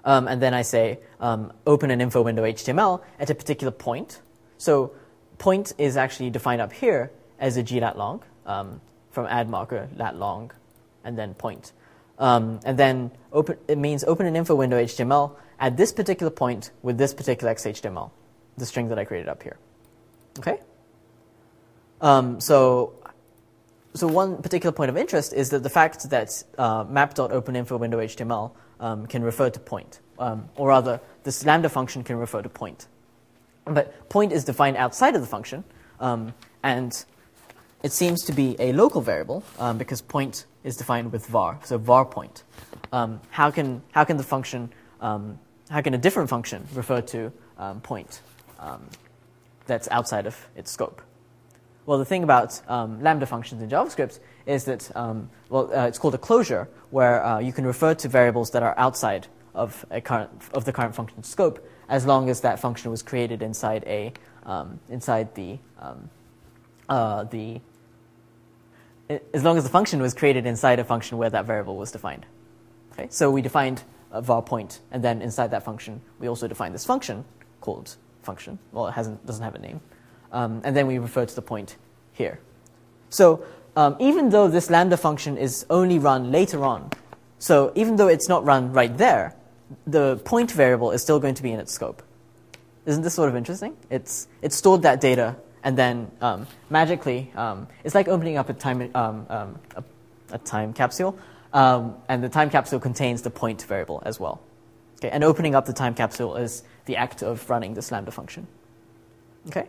Um, and then I say um, open an info window H T M L at a particular point. So point is actually defined up here as a g.long um, from add marker lat long and then point. Um, and then open, it means open an info window H T M L at this particular point with this particular X H T M L, the string that I created up here. Okay? Um, so, so one particular point of interest is that the fact that uh, map.openInfoWindowHTML um, can refer to point, um, or rather, this lambda function can refer to point. But point is defined outside of the function, um, and it seems to be a local variable um, because point is defined with var, so var point. Um, how can how can the function um, how can a different function refer to um, point um, that's outside of its scope? Well, the thing about um, lambda functions in JavaScript is that um, well, uh, it's called a closure, where uh, you can refer to variables that are outside of a current of the current function's scope, as long as that function was created inside a um, inside the um, uh, the as long as the function was created inside a function where that variable was defined. Okay, so we defined a var point, and then inside that function we also defined this function called function. Well, it hasn't doesn't have a name, um, and then we refer to the point here. So um, even though this lambda function is only run later on, so even though it's not run right there, the point variable is still going to be in its scope. Isn't this sort of interesting? It's it's stored that data, and then um, magically, um, it's like opening up a time um, um, a, a time capsule, um, and the time capsule contains the point variable as well. Okay, and opening up the time capsule is the act of running this lambda function. Okay.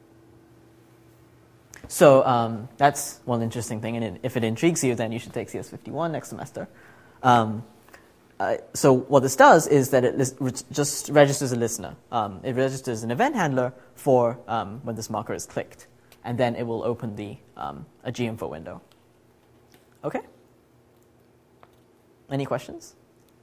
So um, that's one interesting thing, and it, if it intrigues you, then you should take C S fifty-one next semester. Um, Uh, so what this does is that it lis- re- just registers a listener. Um, it registers an event handler for um, when this marker is clicked, and then it will open the um, aginfo window. Okay. Any questions?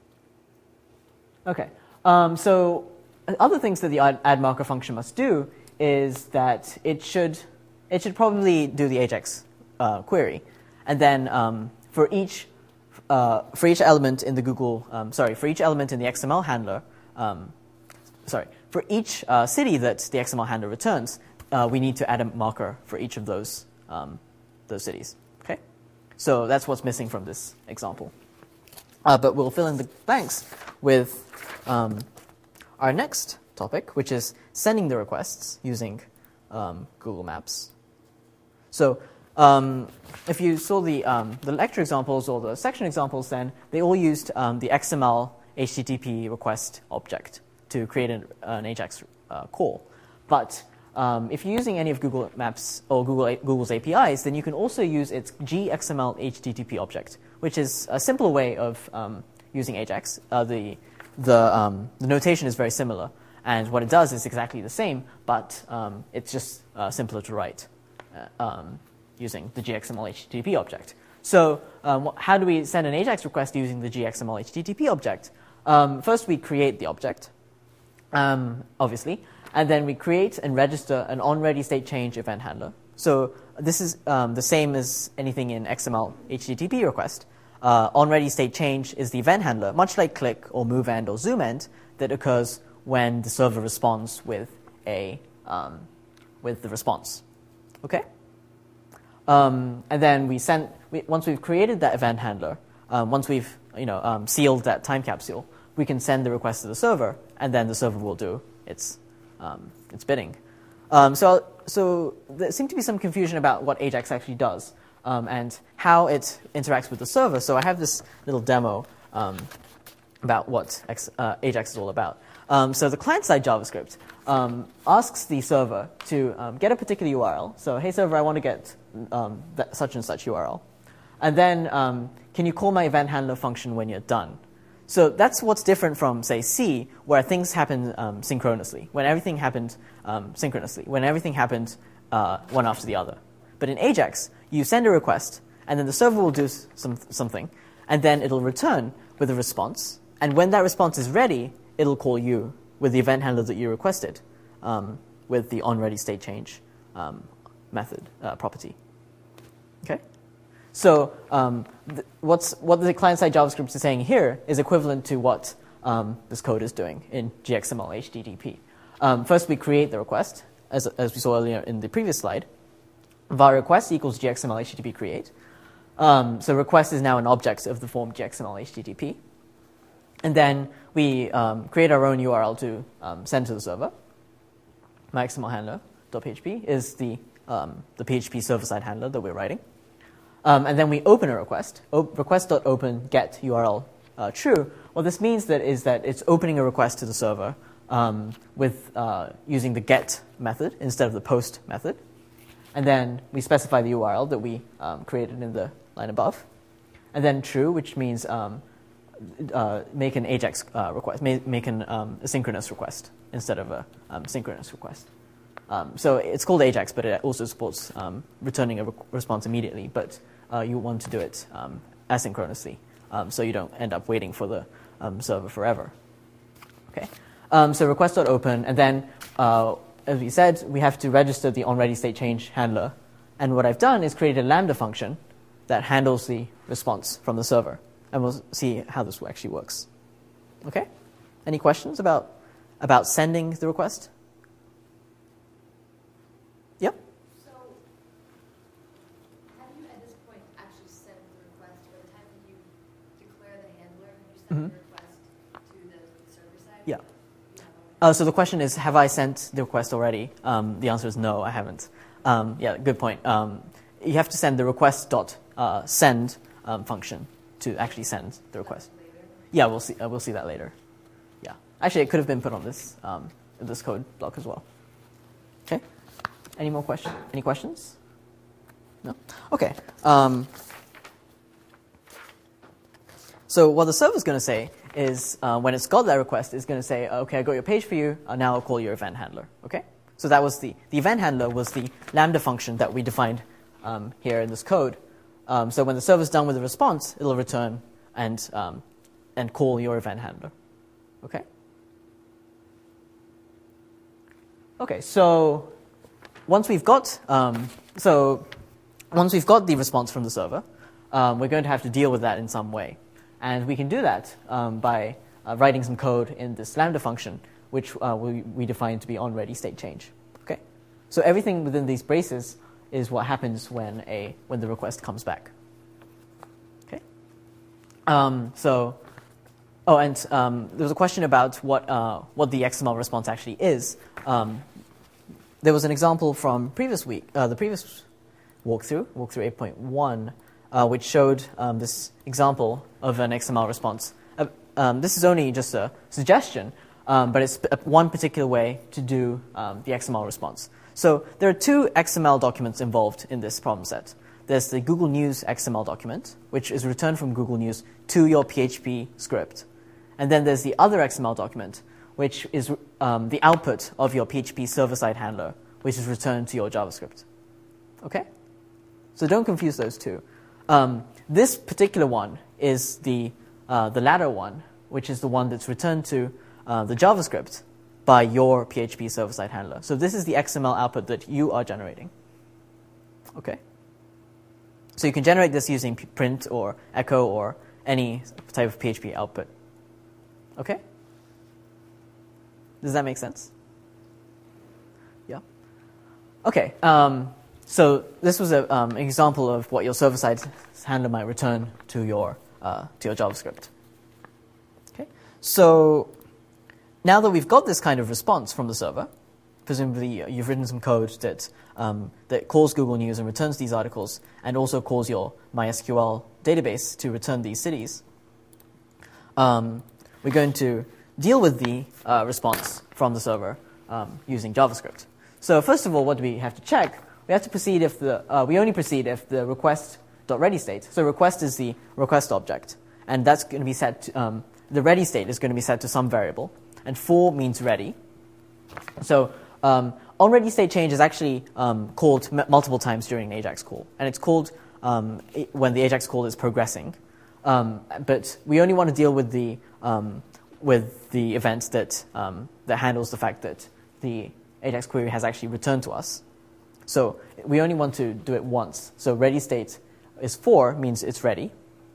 Okay. Um, so other things that the add, add marker function must do is that it should it should probably do the Ajax uh, query, and then um, for each Uh, for each element in the Google, um, sorry, for each element in the X M L handler, um, sorry, for each uh, city that the X M L handler returns, uh, we need to add a marker for each of those um, those cities. Okay, so that's what's missing from this example. Uh, but we'll fill in the blanks with um, our next topic, which is sending the requests using um, Google Maps. So. Um, if you saw the, um, the lecture examples or the section examples, then they all used um, the X M L H T T P request object to create an, an Ajax uh, call. But um, if you're using any of Google Maps or Google, Google's A P Is, then you can also use its G X M L H T T P object, which is a simpler way of um, using Ajax. Uh, the, the, um, the notation is very similar, and what it does is exactly the same, but um, it's just uh, simpler to write. Uh, um, using the G X M L H T T P object. So um, how do we send an Ajax request using the G X M L H T T P object? Um, first, we create the object, um, obviously, and then we create and register an onReady state change event handler. So this is um, the same as anything in X M L H T T P request. Uh, onReady state change is the event handler, much like click or move end or zoom end, that occurs when the server responds with a um, with the response. Okay. Um, and then we send, we, once we've created that event handler, um, once we've you know, um, sealed that time capsule, we can send the request to the server, and then the server will do its, um, its bidding. Um, so, so there seemed to be some confusion about what Ajax actually does um, and how it interacts with the server. So I have this little demo um, about what X, uh, Ajax is all about. Um, so the client-side JavaScript um, asks the server to um, get a particular U R L. So, hey, server, I want to get um, that such and such U R L. And then, um, can you call my event handler function when you're done? So that's what's different from, say, C, where things happen um, synchronously, when everything happened um, synchronously, when everything happened uh, one after the other. But in Ajax, you send a request, and then the server will do some, something, and then it'll return with a response. And when that response is ready, it'll call you with the event handler that you requested um, with the onReady state change um, method uh, property. Okay? So um, th- what's, what the client-side JavaScript is saying here is equivalent to what um, this code is doing in G X M L H T T P. Um, first, we create the request, as, as we saw earlier in the previous slide. Var request equals G X M L H T T P create. Um, so request is now an object of the form G X M L H T T P. And then we um, create our own U R L to um, send to the server. MyXMLHandler.php is the, um, the P H P server-side handler that we're writing. Um, and then we open a request, op- request.open get U R L uh, true. What this means that is that it's opening a request to the server um, with uh, using the get method instead of the post method. And then we specify the U R L that we um, created in the line above. And then true, which means um, uh, make an AJAX uh, request, make, make an um, asynchronous request instead of a um, synchronous request. Um, so it's called AJAX, but it also supports um, returning a re- response immediately, but uh, you want to do it um, asynchronously, um, so you don't end up waiting for the um, server forever. Okay. Um, so request.open, and then, uh, as we said, we have to register the onReadyStateChange handler. And what I've done is created a Lambda function that handles the response from the server. And we'll see how this actually works. Okay? Any questions about, about sending the request? Yep? So, have you at this point actually sent the request? By the time that you declare the handler, have you sent Mm-hmm. the request to the server side? Yeah. You have Uh, so the question is, have I sent the request already? Um, the answer is no, I haven't. Um, yeah, good point. Um, you have to send the request dot uh, send um, function to actually send the request. later. Yeah, we'll see. Uh, we'll see that later. Yeah, actually, it could have been put on this um, this code block as well. Okay. Any more questions? Any questions? No. Okay. Um, so what the server's going to say is uh, when it's got that request, it's going to say, okay, I got your page for you. Uh, now I'll call your event handler. Okay. So that was the the event handler was the Lambda function that we defined um, here in this code. Um, so when the server's done with the response, it'll return and um, and call your event handler. Okay. Okay. So once we've got um, so once we've got the response from the server, um, we're going to have to deal with that in some way, and we can do that um, by uh, writing some code in this Lambda function, which uh, we, we define to be onReadyStateChange. Okay. So everything within these braces is what happens when a when the request comes back. Okay. Um, so, oh, and um, there was a question about what uh, what the X M L response actually is. Um, there was an example from previous week, uh, the previous walkthrough, walkthrough eight point one, uh, which showed um, this example of an X M L response. Uh, um, this is only just a suggestion, um, but it's one particular way to do um, the X M L response. So there are two X M L documents involved in this problem set. There's the Google News X M L document, which is returned from Google News to your P H P script. And then there's the other X M L document, which is um, the output of your P H P server-side handler, which is returned to your JavaScript. Okay? So don't confuse those two. Um, this particular one is the, uh, the latter one, which is the one that's returned to uh, the JavaScript by your P H P server-side handler. So this is the X M L output that you are generating. Okay? So you can generate this using print or echo or any type of P H P output. Okay? Does that make sense? Yeah? Okay. Um, so this was a, um, an example of what your server-side handler might return to your, uh, to your JavaScript. Okay? So now that we've got this kind of response from the server, presumably you've written some code that um, that calls Google News and returns these articles, and also calls your MySQL database to return these cities. Um, we're going to deal with the uh, response from the server um, using JavaScript. So first of all, what do we have to check? We have to proceed if the uh, we only proceed if the request.ready state. So request is the request object, and that's going to be set. To, um, the ready state is going to be set to some variable. And for means ready. So um, onReadyStateChange is actually um, called m- multiple times during an AJAX call. And it's called um, it, when the AJAX call is progressing. Um, but we only want to deal with the um, with the event that um, that handles the fact that the AJAX query has actually returned to us. So we only want to do it once. So ready state is for means it's ready.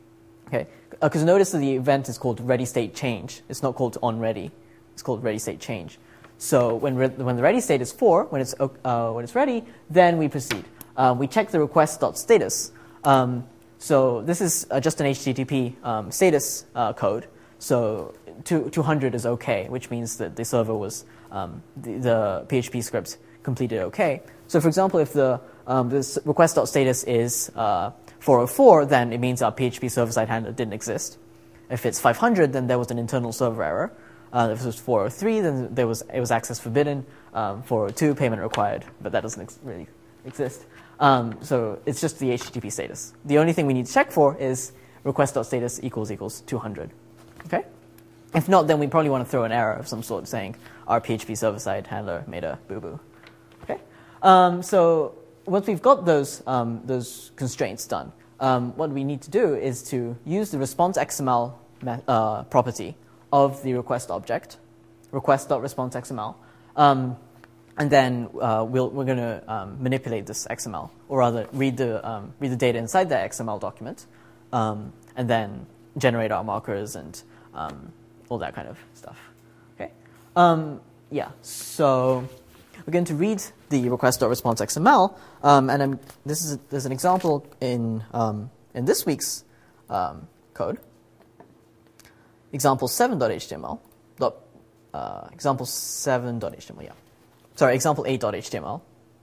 Okay, because uh, notice that the event is called ready state change. It's not called on ready. It's called ready state change. So when re when the ready state is four, when it's uh, when it's ready, then we proceed. Uh, we check the request.status. Um, so this is uh, just an H T T P um, status uh, code. So two, 200 is okay, which means that the server was um, the, the P H P script completed okay. So for example, if the um, this request.status is uh, four oh four, then it means our P H P server-side handler didn't exist. If it's five hundred, then there was an internal server error. Uh, if it was four oh three, then there was it was access forbidden. Um, four oh two, payment required, but that doesn't ex really exist. Um, so it's just the H T T P status. The only thing we need to check for is request.status equals equals two hundred. Okay. If not, then we probably want to throw an error of some sort saying our P H P server-side handler made a boo-boo. Okay. Um, so once we've got those um, those constraints done, um, what we need to do is to use the response X M L uh, property of the request object, request.response.xml, um, and then uh, we'll, we're going to um, manipulate this X M L, or rather read the um, read the data inside that X M L document, um, and then generate our markers and um, all that kind of stuff. Okay, um, yeah. So we're going to read the request.response.xml, um, and I'm, this is there's an example in um, in this week's um, code. Example seven.html. Dot, uh, example seven.html. Yeah, sorry. Example eight.html,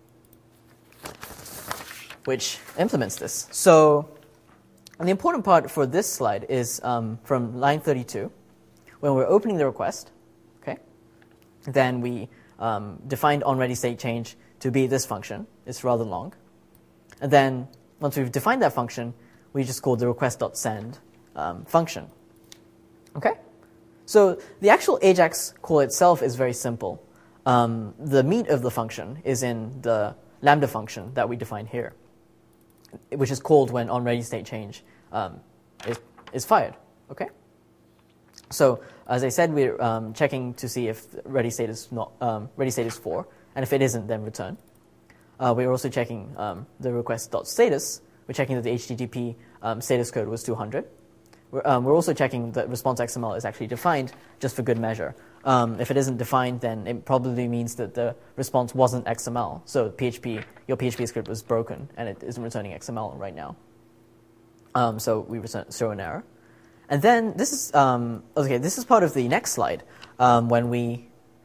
which implements this. So, and the important part for this slide is um, from line thirty-two, when we're opening the request. Okay, then we um, defined onReadyStateChange to be this function. It's rather long, and then once we've defined that function, we just call the request.send um, function. Okay, so the actual AJAX call itself is very simple. Um, the meat of the function is in the Lambda function that we define here, which is called when onReadyStateChange um, is, is fired. Okay, so as I said, we're um, checking to see if ready state is not um, ready state is four, and if it isn't, then return. Uh, we're also checking um, the request.status. We're checking that the H T T P um, status code was two hundred. We're, um, we're also checking that response X M L is actually defined just for good measure. Um, if it isn't defined, then it probably means that the response wasn't X M L. So P H P, your P H P script was broken, and it isn't returning X M L right now. Um, so we return, throw an error. And then this is, um, okay, this is part of the next slide um, when we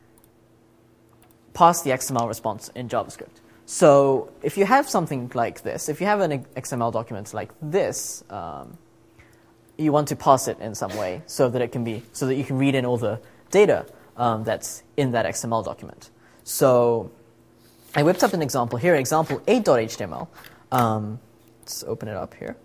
pass the X M L response in JavaScript. So if you have something like this, if you have an X M L document like this, um, you want to pass it in some way so that it can be, so that you can read in all the data um, that's in that X M L document. So I whipped up an example here, example eight.html. Um, let's open it up here.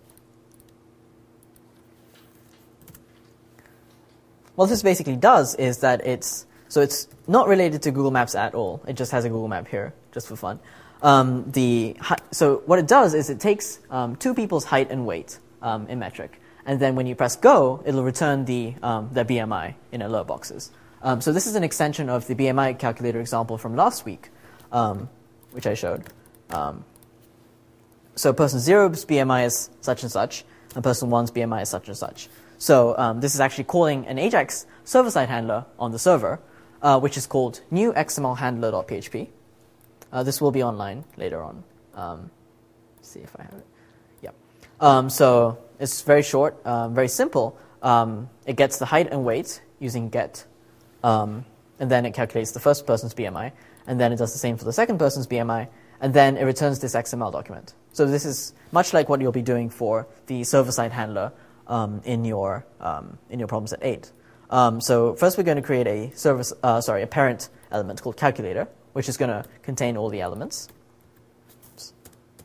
What this basically does is that it's, so it's not related to Google Maps at all. It just has a Google Map here, just for fun. Um, the, so what it does is it takes um, two people's height and weight um, in metric. And then when you press go, it'll return the, um, the B M I in alert boxes. Um, so this is an extension of the B M I calculator example from last week, um, which I showed. Um, so person zero's B M I is such and such, and person one's B M I is such and such. So um, this is actually calling an AJAX server-side handler on the server, uh, which is called new X M L handler.php. Uh, this will be online later on. Um, let's see if I have it. Yeah. Um, so it's very short, um, very simple. Um, it gets the height and weight using get, um, and then it calculates the first person's B M I, and then it does the same for the second person's B M I, and then it returns this X M L document. So this is much like what you'll be doing for the server-side handler um, in your um, in your problem set eight. Um, so first we're going to create a service, uh, sorry, a parent element called calculator, which is going to contain all the elements. Oops.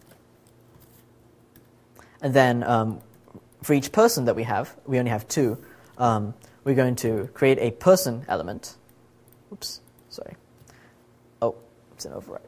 And then um, for each person that we have, we only have two, um, we're going to create a person element. Oops, sorry. Oh, it's an override.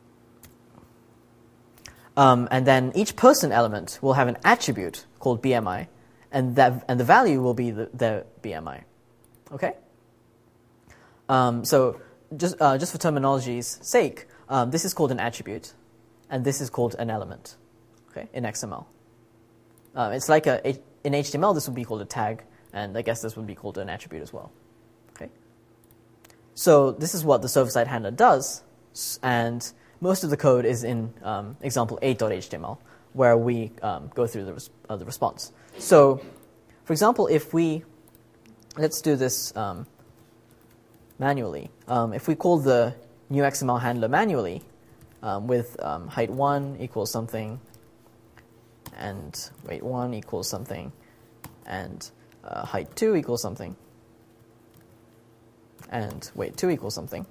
Um, and then each person element will have an attribute called B M I, and that and the value will be the, the B M I. Okay? Um, so just, uh, just for terminology's sake, um, this is called an attribute, and this is called an element, okay, in X M L. Uh, it's like a, in H T M L, this would be called a tag, and I guess this would be called an attribute as well. Okay. So this is what the server-side handler does, and most of the code is in um, example eight dot H T M L, where we um, go through the, res uh, the response. So, for example, if we, let's do this um, manually. Um, if we call the new X M L handler manually um, with um, height one equals something, and weight one equals something, and uh, height two equals something, and weight two equals something,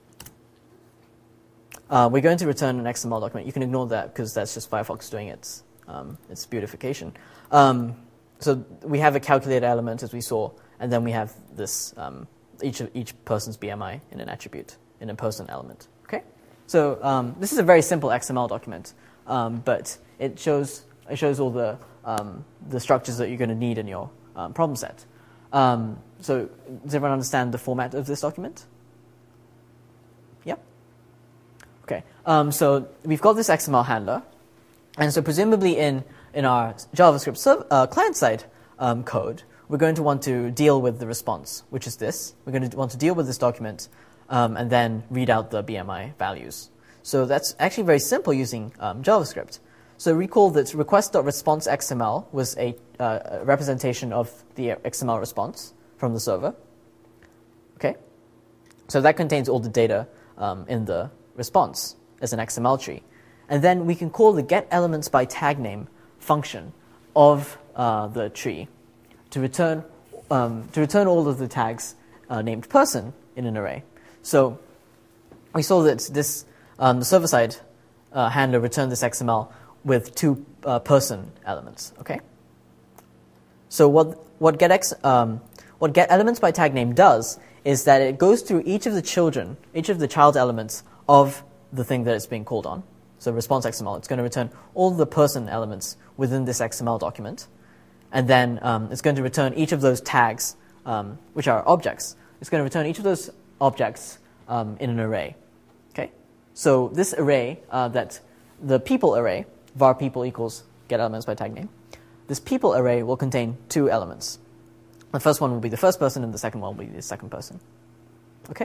uh, we're going to return an X M L document. You can ignore that because that's just Firefox doing its, um, its beautification. Um, so we have a calculated element, as we saw, and then we have this um, each of each person's B M I in an attribute, in a person element. Okay, so um, this is a very simple X M L document, um, but it shows it shows all the um, the structures that you're going to need in your um, problem set. Um, so does everyone understand the format of this document? Yeah. Okay. Um, so we've got this X M L handler, and so presumably in in our JavaScript serv uh, client-side um, code, we're going to want to deal with the response, which is this. We're going to want to deal with this document um, and then read out the B M I values. So that's actually very simple using um, JavaScript. So recall that request.response.xml was a, uh, a representation of the X M L response from the server. Okay, so that contains all the data um, in the response as an X M L tree. And then we can call the getElementsByTagName function of uh, the tree to return um, to return all of the tags uh, named person in an array. So we saw that this um, the server-side uh, handler returned this X M L with two uh, person elements. Okay. So what what getX um, what getElementsByTagName does is that it goes through each of the children, each of the child elements of the thing that it's being called on. So response X M L, it's going to return all the person elements within this X M L document. And then um, it's going to return each of those tags, um, which are objects. It's going to return each of those objects um, in an array. Okay. So this array, uh, that the people array, var people equals getElementsByTagName, this people array will contain two elements. The first one will be the first person, and the second one will be the second person. Okay?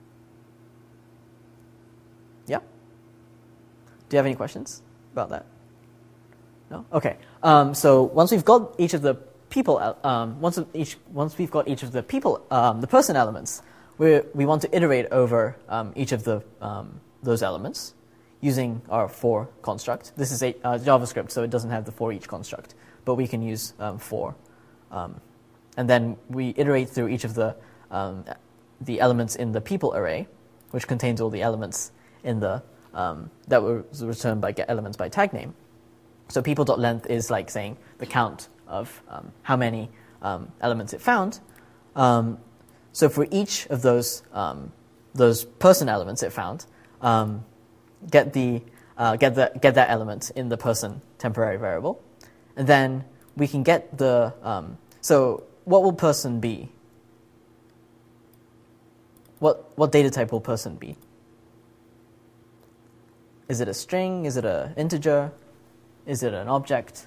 Yeah? Do you have any questions about that? No? Okay. Um, so once we've got each of the people, um, once each, once we've got each of the people, um, the person elements, we we want to iterate over um, each of the um, those elements using our for construct. This is a uh, JavaScript, so it doesn't have the for each construct, but we can use um, for, um, and then we iterate through each of the um, the elements in the people array, which contains all the elements in the um, that were returned by getElementsByTagName. So people.length is like saying the count of um, how many um, elements it found. Um, so for each of those um, those person elements it found, um, get the uh, get the get that element in the person temporary variable, and then we can get the um, so what will person be? What what data type will person be? Is it a string? Is it an integer? Is it an object?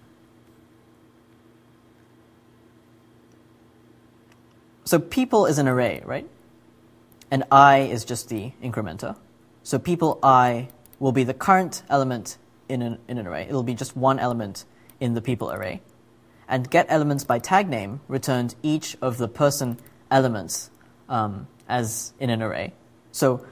So people is an array, right? And I is just the incrementer. So people I will be the current element in an, in an array. It'll be just one element in the people array. And getElementsByTagName returned each of the person elements um, as in an array. So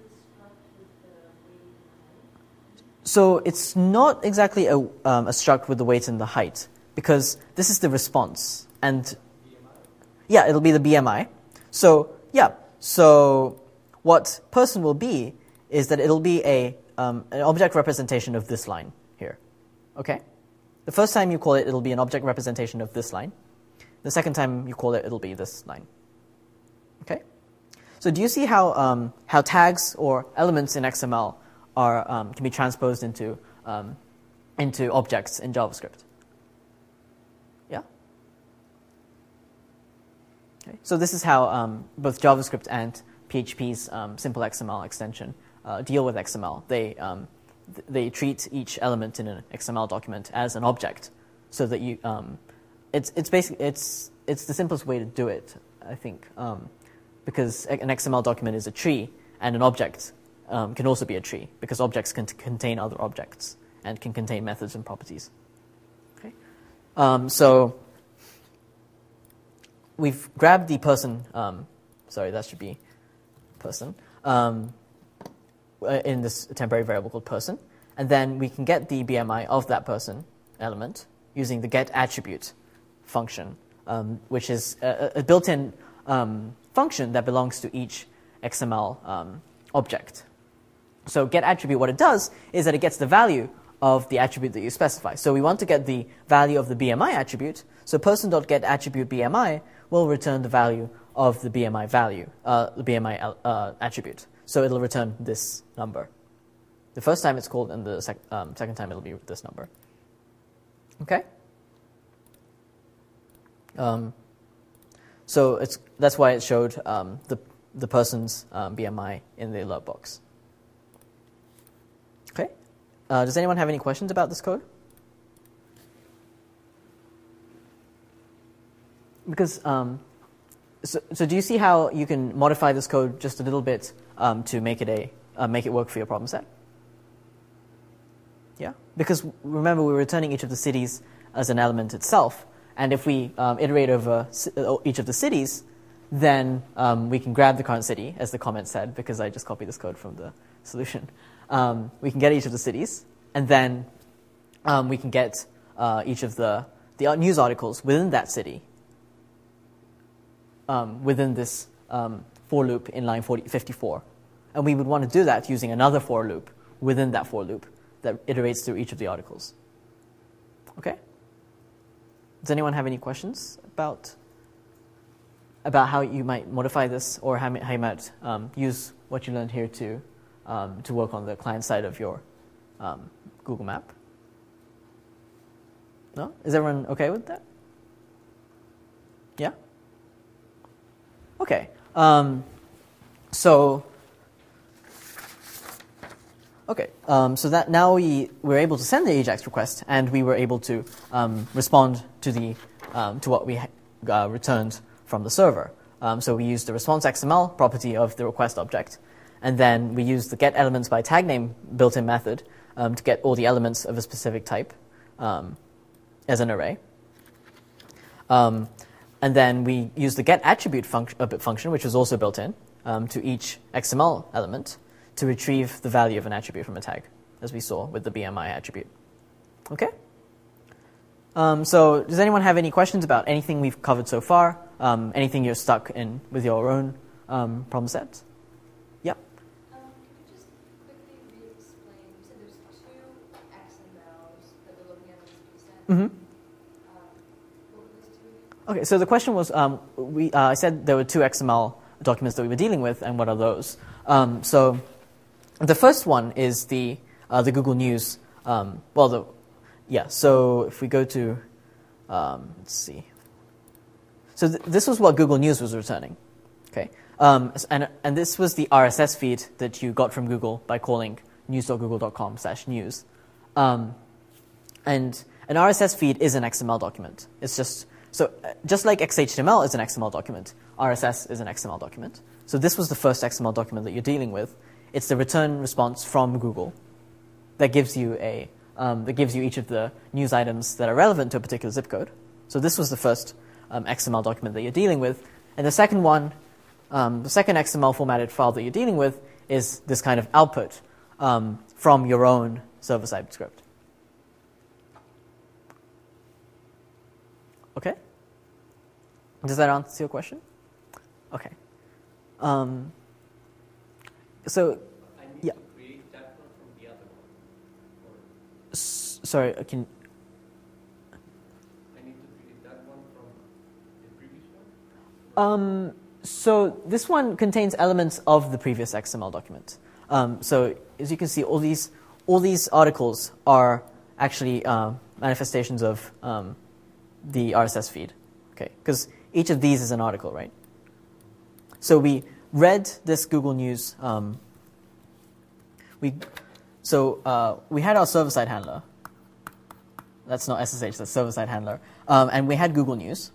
So it's not exactly a, um, a struct with the weight and the height, because this is the response. And yeah, it'll be the B M I. So yeah, so what person will be is that it'll be a um, an object representation of this line here. Okay? The first time you call it, it'll be an object representation of this line. The second time you call it, it'll be this line. Okay? So do you see how um, how tags or elements in X M L are um, can be transposed into um, into objects in JavaScript? Yeah. Okay. So this is how um, both JavaScript and P H P's um, simple X M L extension uh, deal with X M L. They um, th they treat each element in an X M L document as an object, so that you um, it's it's basically it's it's the simplest way to do it, I think, um, because an X M L document is a tree, and an object um, can also be a tree, because objects can t- contain other objects and can contain methods and properties. Okay, um, so we've grabbed the person. Um, sorry, that should be person um, in this temporary variable called person, and then we can get the B M I of that person element using the get attribute function, um, which is a, a built-in um, function that belongs to each X M L um, object. So get attribute, what it does is that it gets the value of the attribute that you specify. So we want to get the value of the B M I attribute. So person.getAttribute B M I will return the value of the B M I value, uh, the B M I uh, attribute. So it'll return this number. The first time it's called, and the sec- um, second time it'll be this number. Okay. Um, so it's that's why it showed um, the the person's um, B M I in the alert box. Okay. Uh, does anyone have any questions about this code? Because um, so so do you see how you can modify this code just a little bit um, to make it a uh, make it work for your problem set? Yeah, because remember we're returning each of the cities as an element itself, and if we um, iterate over each of the cities, then um, we can grab the current city, as the comment said, because I just copied this code from the solution. Um, we can get each of the cities, and then um, we can get uh, each of the, the news articles within that city, um, within this um, for loop in line forty, fifty-four. And we would want to do that using another for loop within that for loop that iterates through each of the articles. Okay? Does anyone have any questions about about how you might modify this, or how, how you might um, use what you learned here to um, to work on the client side of your um, Google Map? No? Is everyone okay with that? Yeah? Okay. Um, so. Okay, um, so that now we were able to send the AJAX request, and we were able to um, respond to the um, to what we uh, returned from the server. Um, so we used the response X M L property of the request object, and then we used the get elements by tag name built-in method um, to get all the elements of a specific type um, as an array. Um, and then we used the get attribute func- uh, function, which was also built in um, to each X M L element, to retrieve the value of an attribute from a tag, as we saw with the B M I attribute. Okay? Um, so does anyone have any questions about anything we've covered so far? Um, anything you're stuck in with your own um, problem sets? Yep. Um, could you just quickly re-explain, you said there's two X M Ls that we're looking at in this set. Mm-hmm. Um, what were those two? Okay, so the question was, um, we, uh, I said there were two X M L documents that we were dealing with, and what are those? Um, so the first one is the uh, the Google News. Um, well, the yeah. So if we go to, um, let's see. So th- this was what Google News was returning. Okay, um, and and this was the R S S feed that you got from Google by calling news dot google dot com slash news. Um, and an R S S feed is an X M L document. It's just so uh, just like X H T M L is an X M L document, R S S is an X M L document. So this was the first X M L document that you're dealing with. It's the return response from Google that gives you a um, that gives you each of the news items that are relevant to a particular zip code. So this was the first um, X M L document that you're dealing with, and the second one, um, the second X M L formatted file that you're dealing with is this kind of output um, from your own server-side script. Okay. Does that answer your question? Okay. Um, So, I need yeah. to create that one from the other one. Or S- sorry, I can. I need to create that one from the previous one? Um, so this one contains elements of the previous X M L document. Um, so as you can see, all these all these articles are actually uh, manifestations of um, the R S S feed. Okay, because each of these is an article, right? So we read this Google News. Um, we so uh, we had our server-side handler, that's not S S H, that's server-side handler. Um, and we had Google News.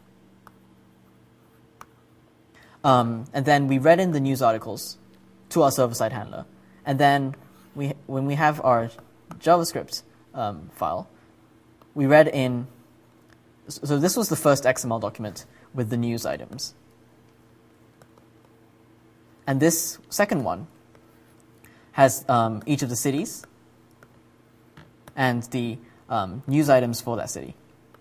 Um, and then we read in the news articles to our server-side handler. And then we, when we have our JavaScript um, file, we read in, so this was the first X M L document with the news items. And this second one has um, each of the cities and the um, news items for that city.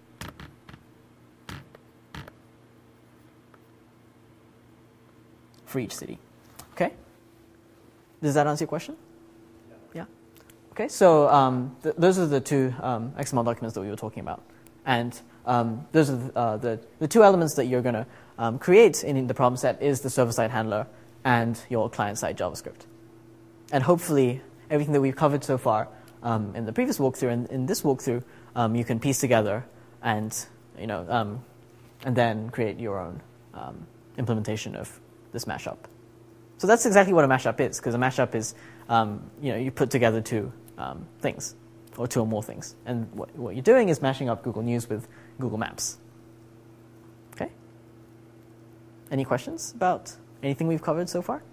For each city. Okay? Does that answer your question? Yeah. Yeah? Okay, so um, th those are the two um, X M L documents that we were talking about. And um, those are the, uh, the, the two elements that you're going to um, create in the problem set is the server-side handler and your client-side JavaScript. And hopefully, everything that we've covered so far um, in the previous walkthrough and in this walkthrough, um, you can piece together and, you know, um, and then create your own um, implementation of this mashup. So that's exactly what a mashup is, because a mashup is, um, you know, you put together two um, things, or two or more things. And what, what you're doing is mashing up Google News with Google Maps. Okay? Any questions about anything we've covered so far?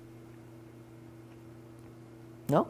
No?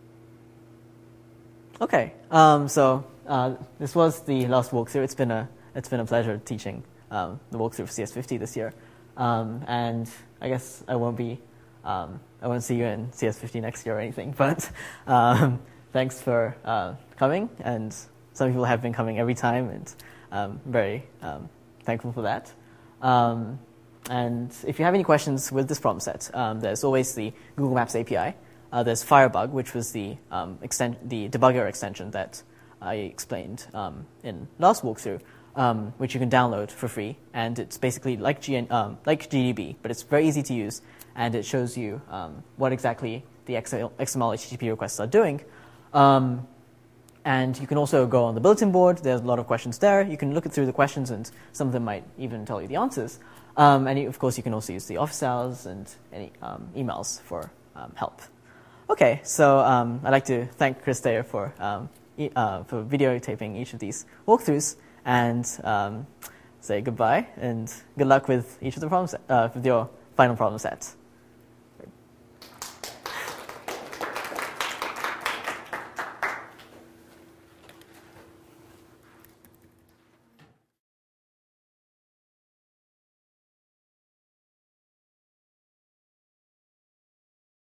Okay. Um, so uh, this was the last walkthrough. It's been a it's been a pleasure teaching um, the walkthrough for C S fifty this year. Um, and I guess I won't be um, I won't see you in C S fifty next year or anything. But um, thanks for uh, coming. And some people have been coming every time, and I'm very um, thankful for that. Um, and if you have any questions with this problem set, um, there's always the Google Maps A P I. Uh, there's Firebug, which was the um, exten the debugger extension that I explained um, in last walkthrough, um, which you can download for free. And it's basically like, G N um, like G D B, but it's very easy to use, and it shows you um, what exactly the X M L H T T P requests are doing. Um, and you can also go on the bulletin board. There's a lot of questions there. You can look through the questions, and some of them might even tell you the answers. Um, and you, of course, you can also use the office hours and any um, emails for um, help. Okay, so um, I'd like to thank Chris Thayer for um, e uh, for videotaping each of these walkthroughs, and um, say goodbye and good luck with each of the problem set, uh, with your final problem sets.